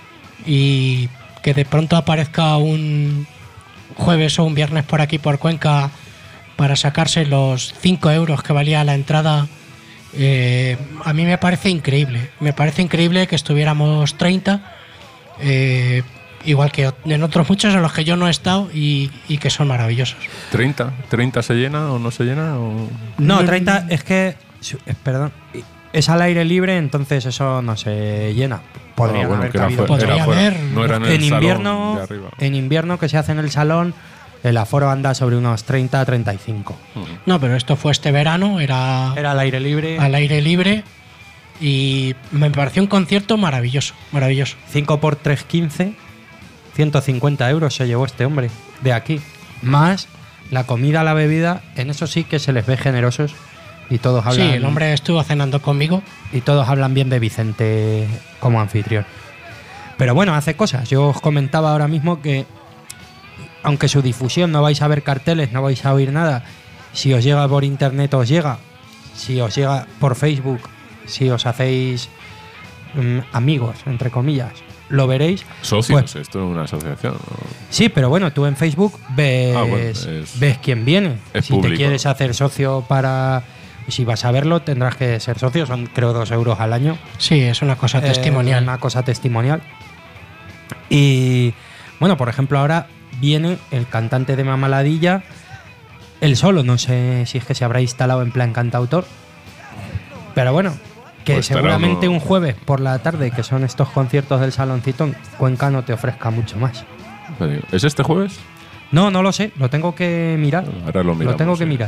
Y que de pronto aparezca un jueves o un viernes por aquí, por Cuenca, para sacarse los cinco euros que valía la entrada, eh, a mí me parece increíble. Me parece increíble que estuviéramos treinta, eh, igual que en otros muchos en los que yo no he estado y, y que son maravillosos. ¿treinta? ¿treinta se llena o no se llena? O... No, treinta es que su- eh, perdón, es al aire libre, entonces eso no se llena. Podrían Ah, bueno, haber que era cabido. fuera, Podría era fuera. haber. No era en el en salón invierno, de arriba. en invierno que se hace en el salón, el aforo anda sobre unos treinta a treinta y cinco. No, pero esto fue este verano, era, Era al aire libre. al aire libre y me pareció un concierto maravilloso, maravilloso. cinco por tres, quince. ciento cincuenta euros se llevó este hombre de aquí. Más la comida, la bebida, en eso sí que se les ve generosos y todos hablan. Sí, el hombre estuvo cenando conmigo. Y todos hablan bien de Vicente como anfitrión. Pero bueno, hace cosas. Yo os comentaba ahora mismo que, aunque su difusión no vais a ver carteles, no vais a oír nada, si os llega por internet os llega, si os llega por Facebook, si os hacéis mm, amigos, entre comillas, lo veréis. Socios, Pues- esto es una asociación. ¿no? Sí, pero bueno, tú en Facebook ves, Ah, bueno, es- ves quién viene. es si te público. quieres hacer socio para... Si vas a verlo, tendrás que ser socio. Son, creo, dos euros al año. Sí, es una cosa Eh, testimonial. Una cosa testimonial. Y bueno, por ejemplo, ahora viene el cantante de Mamaladilla, él solo, no sé si es que se habrá instalado en plan cantautor, pero bueno, que Pues seguramente uno... un jueves por la tarde, que son estos conciertos del Saloncito, Cuenca no te ofrezca mucho más. ¿Es este jueves? No, no lo sé, lo tengo que mirar. Ahora lo miramos, tengo que sí. mirar.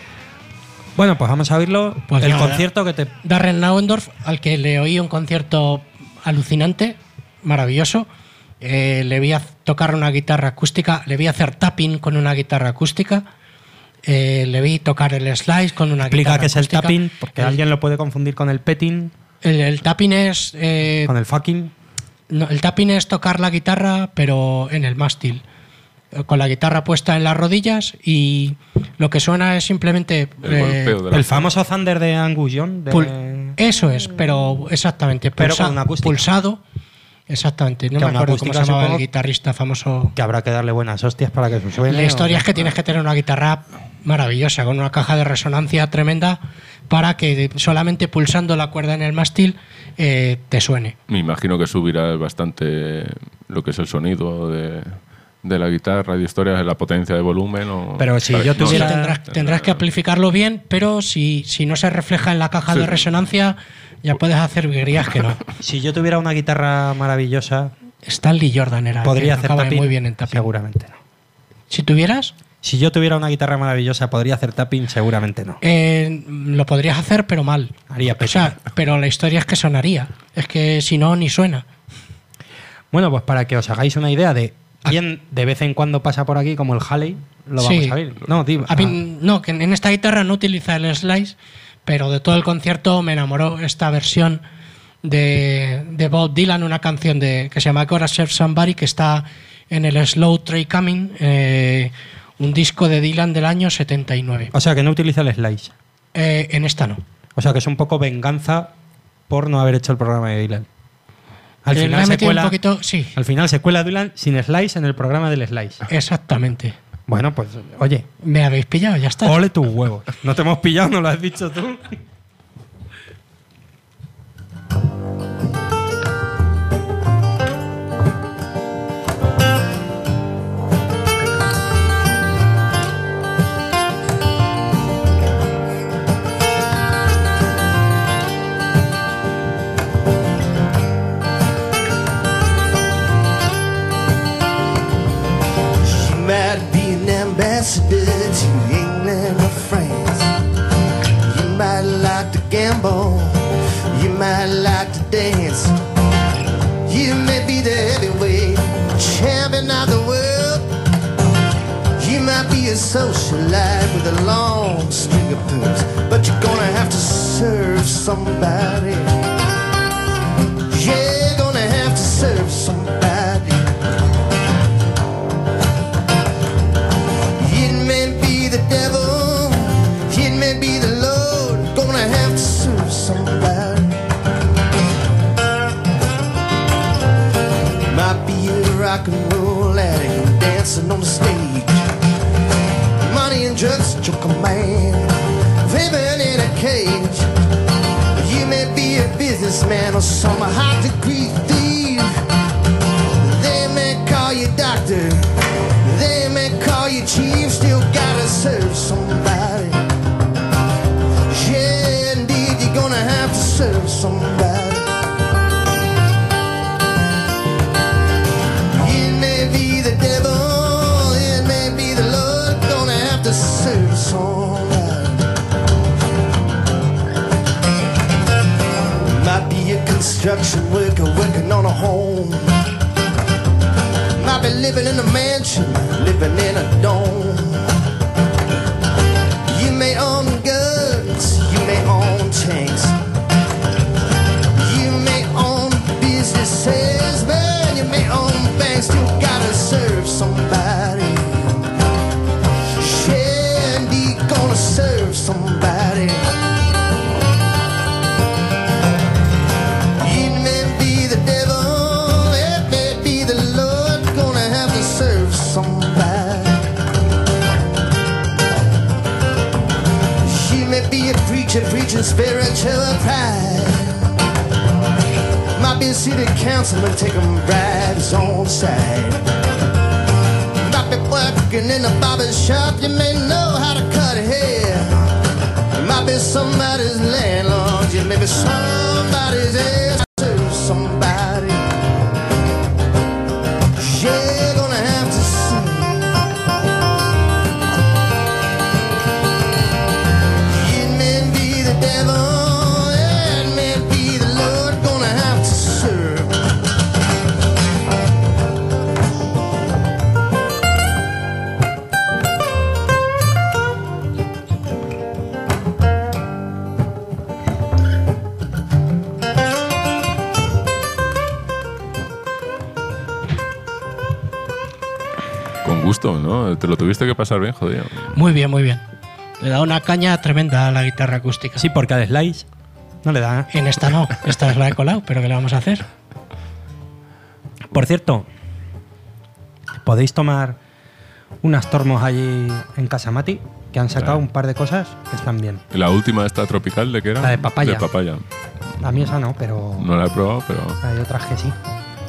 Bueno, pues vamos a oírlo. Pues el nada, concierto que te... Darren Nauendorf, al que le oí un concierto alucinante, maravilloso. Eh, le vi a tocar una guitarra acústica, le vi hacer tapping con una guitarra acústica. Eh, le vi tocar el slice con una Explica guitarra qué es el acústica. tapping, porque el, alguien lo puede confundir con el petting, el, el tapping es eh, con el fucking. no, el tapping es tocar la guitarra pero en el mástil, con la guitarra puesta en las rodillas, y lo que suena es simplemente El eh, golpeo de la... El famoso Thunder de Angus Young. De... pul- eso es, pero exactamente Pero pulsa- con una acústica. pulsado. Exactamente, no Que me una acuerdo cómo se acústica, llamaba el supongo. guitarrista famoso. Que habrá que darle buenas hostias para que suene. La historia o- es que tienes que tener una guitarra maravillosa, con una caja de resonancia tremenda, para que solamente pulsando la cuerda en el mástil eh, te suene. Me imagino que subirá bastante lo que es el sonido de, de la guitarra y de historias, de la potencia de volumen. O, Pero si ¿sabes? yo No Sí, tuviera- sé. tendrás, tendrás que amplificarlo bien, pero si, si no se refleja en la caja Sí, de sí. resonancia, ya puedes hacer virguerías que no. Si yo tuviera una guitarra maravillosa, Stanley Jordan era el podría que hacer tocaba tapping. muy bien en tapping. Seguramente no. Si tuvieras, Si yo tuviera una guitarra maravillosa, podría hacer tapping. Seguramente no. eh, lo podrías hacer, pero mal. Haría O sea, pero la historia es que sonaría. Es que si no, ni suena. Bueno, pues para que os hagáis una idea de quién de vez en cuando pasa por aquí, como el Halley, lo vamos Sí. a ver. No, tío. A mí, no, que en esta guitarra no utiliza el slice, pero de todo el concierto me enamoró esta versión de, de Bob Dylan, una canción de, que se llama Gotta Serve Somebody, que está en el Slow Tray Coming, eh, un disco de Dylan del año setenta y nueve. O sea, que no utiliza el slice. Eh, en esta no. O sea, que es un poco venganza por no haber hecho el programa de Dylan. Al Eh, le final, he se metido cuela, un poquito, sí, al final se cuela Dylan sin slice en el programa del slice. exactamente. Bueno, pues, oye, Me habéis pillado, ya está. ole tus huevos. No te hemos pillado, no lo has dicho tú. You might be an ambassador to England or France. You might like to gamble. You might like to dance. You may be the heavyweight champion of the world. You might be a socialite with a long string of pearls, but you're gonna have to serve somebody. You're gonna have to serve somebody. It may be the devil, it may be the Lord, gonna have to serve somebody. Might be a rock and roll addict dancing on the stage. Money and drugs at your command, living in a cage. You may be a businessman or some high degree thief. They may call you doctor, they may call you chief, still gotta serve somebody. Yeah, indeed, you're gonna have to serve somebody. It may be the devil, it may be the Lord, gonna have to serve somebody. Might be a construction worker working on a home. Might be living in a mansion, living in a dome. You may own guns, you may own tanks. You may own businesses, man, you may own banks. You gotta serve somebody. Yeah, indeed, gonna serve somebody. It may be the devil, it may be the Lord, gonna have to serve somebody. You may be a preacher preaching spiritual pride. Might be a city councilman taking bribes on the side. Might Working in a barber shop, you may know how to cut hair. You might be somebody's landlord, you may be somebody's ass to somebody. You're gonna have to see. It may be the devil, it may be the Lord, gonna have to serve. Con gusto, ¿no? Te lo tuviste que pasar bien, jodido. Muy bien, muy bien. Le da una caña tremenda a la guitarra acústica. Sí, porque al Slice no le da. En esta no, esta es la he colado, pero ¿qué le vamos a hacer? Por cierto, podéis tomar unas tormos allí en Casa Mati, que han sacado Claro. un par de cosas que están bien. La última esta tropical, ¿de qué era? La de papaya. De papaya. A mí esa no, pero No la he probado, pero... hay otras que sí.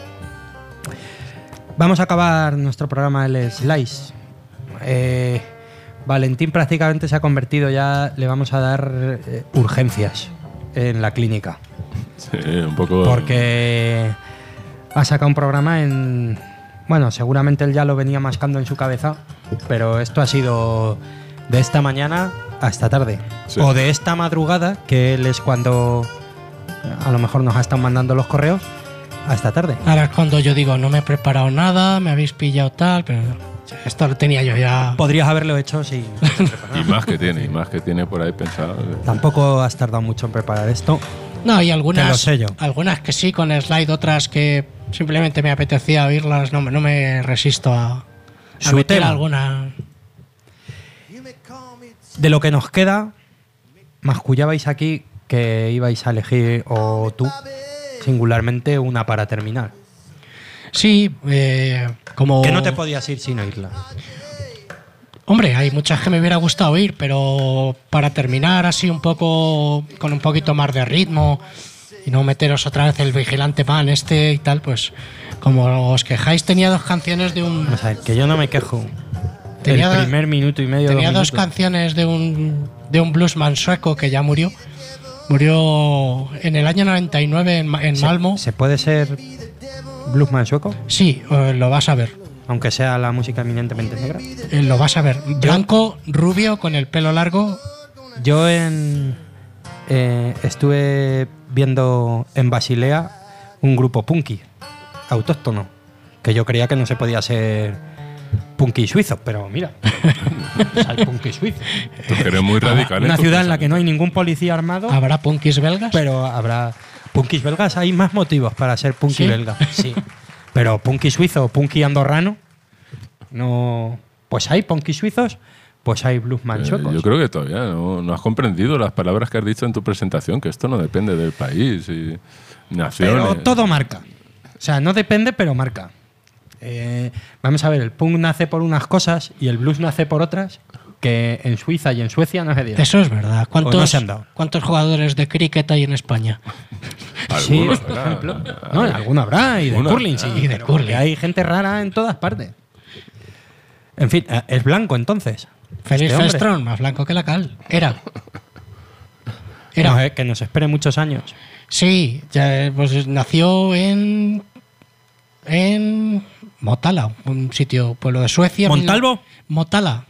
Vamos a acabar nuestro programa el Slice. Eh, Valentín prácticamente se ha convertido ya, le vamos a dar eh, urgencias en la clínica. Sí, un poco... Porque ha sacado un programa en... Bueno, seguramente él ya lo venía mascando en su cabeza, pero esto ha sido de esta mañana a esta tarde. Sí. O de esta madrugada, que él es cuando a lo mejor nos ha estado mandando los correos, a esta tarde. Ahora es cuando yo digo, no me he preparado nada, me habéis pillado tal, pero esto lo tenía yo ya. Podrías haberlo hecho si... Y más que tiene, y más que tiene por ahí pensado. Tampoco has tardado mucho en preparar esto. No, hay algunas, Que lo sé yo. algunas que sí con slide, otras que simplemente me apetecía oírlas, no, me- no me resisto a, a Su meter tema. alguna. De lo que nos queda, mascullabais aquí que ibais a elegir, o tú, singularmente, una para terminar. Sí, eh, como. Que no te podías ir sin oírla. Hombre, hay muchas que me hubiera gustado oír, pero para terminar así un poco, con un poquito más de ritmo y no meteros otra vez el vigilante man este y tal, pues como os quejáis, tenía dos canciones de un. O sea, que yo no me quejo. Tenía- el primer minuto y medio. Tenía dos dos minutos. canciones de un, de un bluesman sueco que ya murió. Murió en el año noventa y nueve en, Ma- en ¿Se- Malmo. ¿Se puede ser bluesman sueco? Sí, eh, lo vas a ver. Aunque sea la música eminentemente negra. Eh, Lo vas a ver. Blanco, rubio, con el pelo largo. Yo en eh, estuve viendo en Basilea un grupo punky autóctono, que yo creía que no se podía ser punky suizo, pero mira, hay punky suizo. Tú que eres muy radical. Una tu ciudad en la que no pensamiento. hay ningún policía armado, ¿Habrá punkis belgas? pero habrá punkis belgas. Hay más motivos para ser punky ¿Sí? belga, sí. Pero punky suizo o punky andorrano, no. Pues hay punky suizos, pues hay bluesman Eh, suecos. yo creo que todavía no, no has comprendido las palabras que has dicho en tu presentación, que esto no depende del país y naciones. Pero todo marca. O sea, no depende, pero marca. Eh, vamos a ver, el punk nace por unas cosas y el blues nace por otras, que en Suiza y en Suecia no se dieron. Eso es verdad. ¿Cuántos, no se han dado. ¿Cuántos jugadores de cricket hay en España? Sí, Algunos, por ¿verdad? ejemplo. No, alguna habrá, y de Alguna curling, sí. habrá. Y de pero curling. que hay gente rara en todas partes. En fin, eh, es blanco entonces. Félix Este hombre. Felström, más blanco que la cal. Era. Era. No, eh, que nos espere muchos años. Sí, ya, pues nació en. En. Motala, un sitio, pueblo de Suecia. ¿Montalvo? Motala.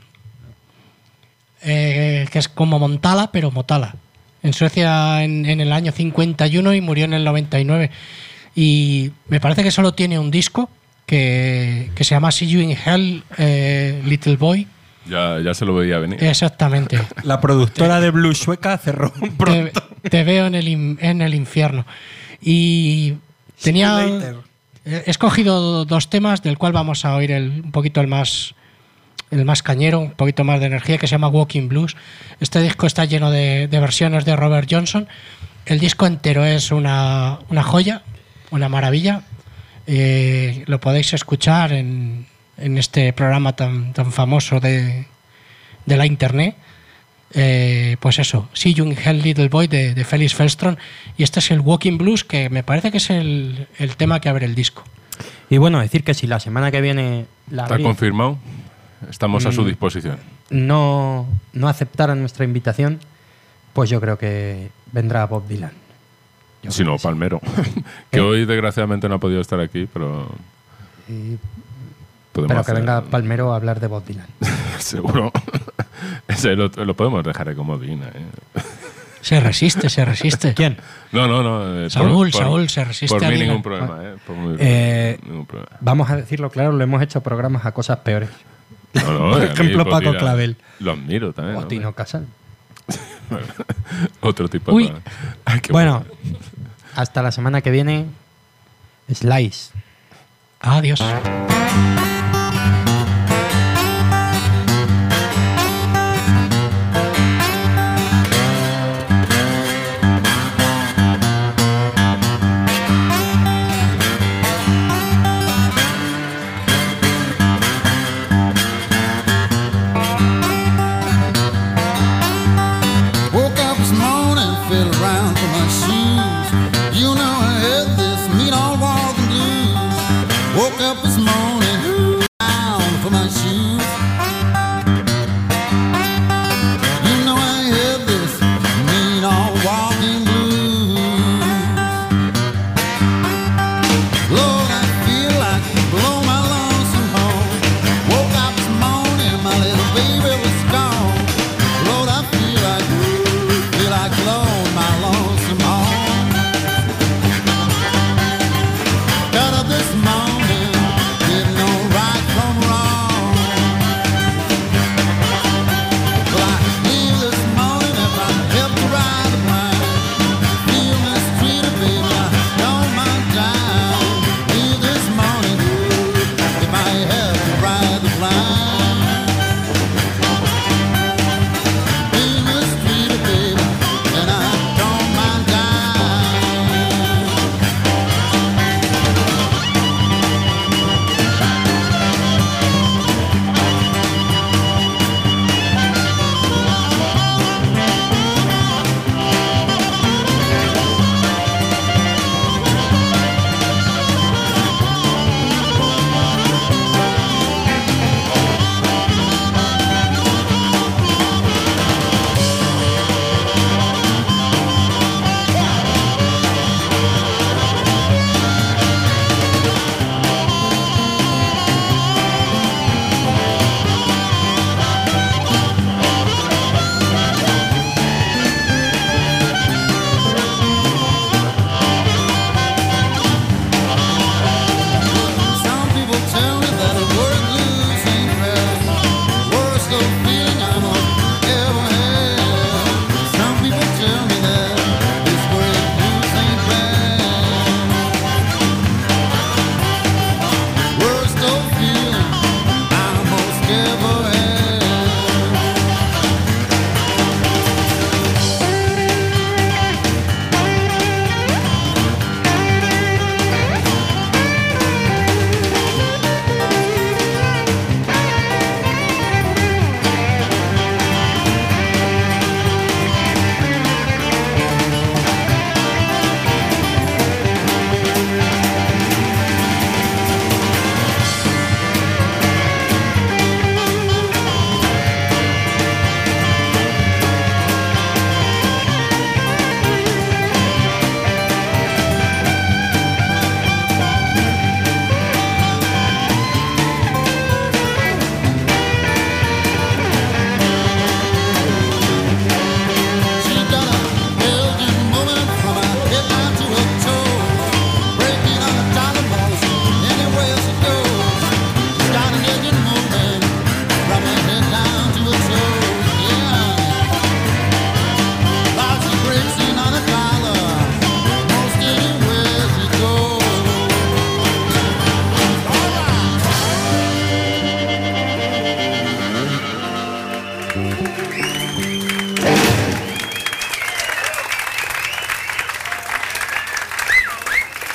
Eh, que es como Montala, pero Motala. En Suecia en, en el año cincuenta y uno y murió en el noventa y nueve. Y me parece que solo tiene un disco que, que se llama See You in Hell, eh, Little Boy. Ya, ya se lo veía venir. Exactamente. La productora de blues sueca cerró te, pronto. te veo en el, in- en el infierno. Y tenía. See you later. He escogido dos temas, del cual vamos a oír el, un poquito el más, el más cañero, un poquito más de energía, que se llama Walking Blues. Este disco está lleno de, de versiones de Robert Johnson. El disco entero es una, una joya, una maravilla. Eh, lo podéis escuchar en, en este programa tan, tan famoso de, de la internet. Eh, pues eso, See You in Hell Little Boy de, de Félix Felström, y este es el Walking Blues, que me parece que es el, el tema que abre el disco. Y bueno, decir que si la semana que viene la ¿Está abrí- confirmado? estamos a su Mm. disposición. no, no aceptaran nuestra invitación, pues yo creo que vendrá Bob Dylan. Yo Si creo no, que sí. Palmero. que ¿Eh? hoy, desgraciadamente, no ha podido estar aquí, pero Y- podemos pero que hacer- venga Palmero a hablar de Bob Dylan. Seguro. Ese lo, lo podemos dejar de comodina. ¿eh? Se resiste, se resiste. ¿Quién? No, no, no. eh, Saúl, Saúl, se resiste Por a mí Dylan. ningún problema, ¿eh? Por mí Eh, ningún problema. Vamos a decirlo claro, le hemos hecho programas a cosas peores. No, no, por y a mí, ejemplo, pues, Paco mira, Clavel. Lo admiro también. O ¿no? Tino Casal. Otro tipo Uy. de... Ay, qué Bueno, hasta la semana que viene. Slice. Adiós. Woke up this morning, fell around for my shoes. You know I had this mean old walking blues. Woke up this morning, down for my shoes. You know I had this mean old walking blues. Lord, I feel like blow my lonesome home. Woke up this morning, my little baby was gone. Lord, I feel like, feel like blowing my lonesome home. Got up this morning, didn't know right from wrong. Well, I leave this morning if I help to ride the line. Feel mistreated, baby, I don't mind dying. Leave this morning if I help to ride the line. Feel mistreated, baby, and I don't mind dying. Some people tell me that a word blues ain't fair. Worst of feeling I'm ever had. Some people tell me that this word blues ain't bad. Worst of feeling I most ever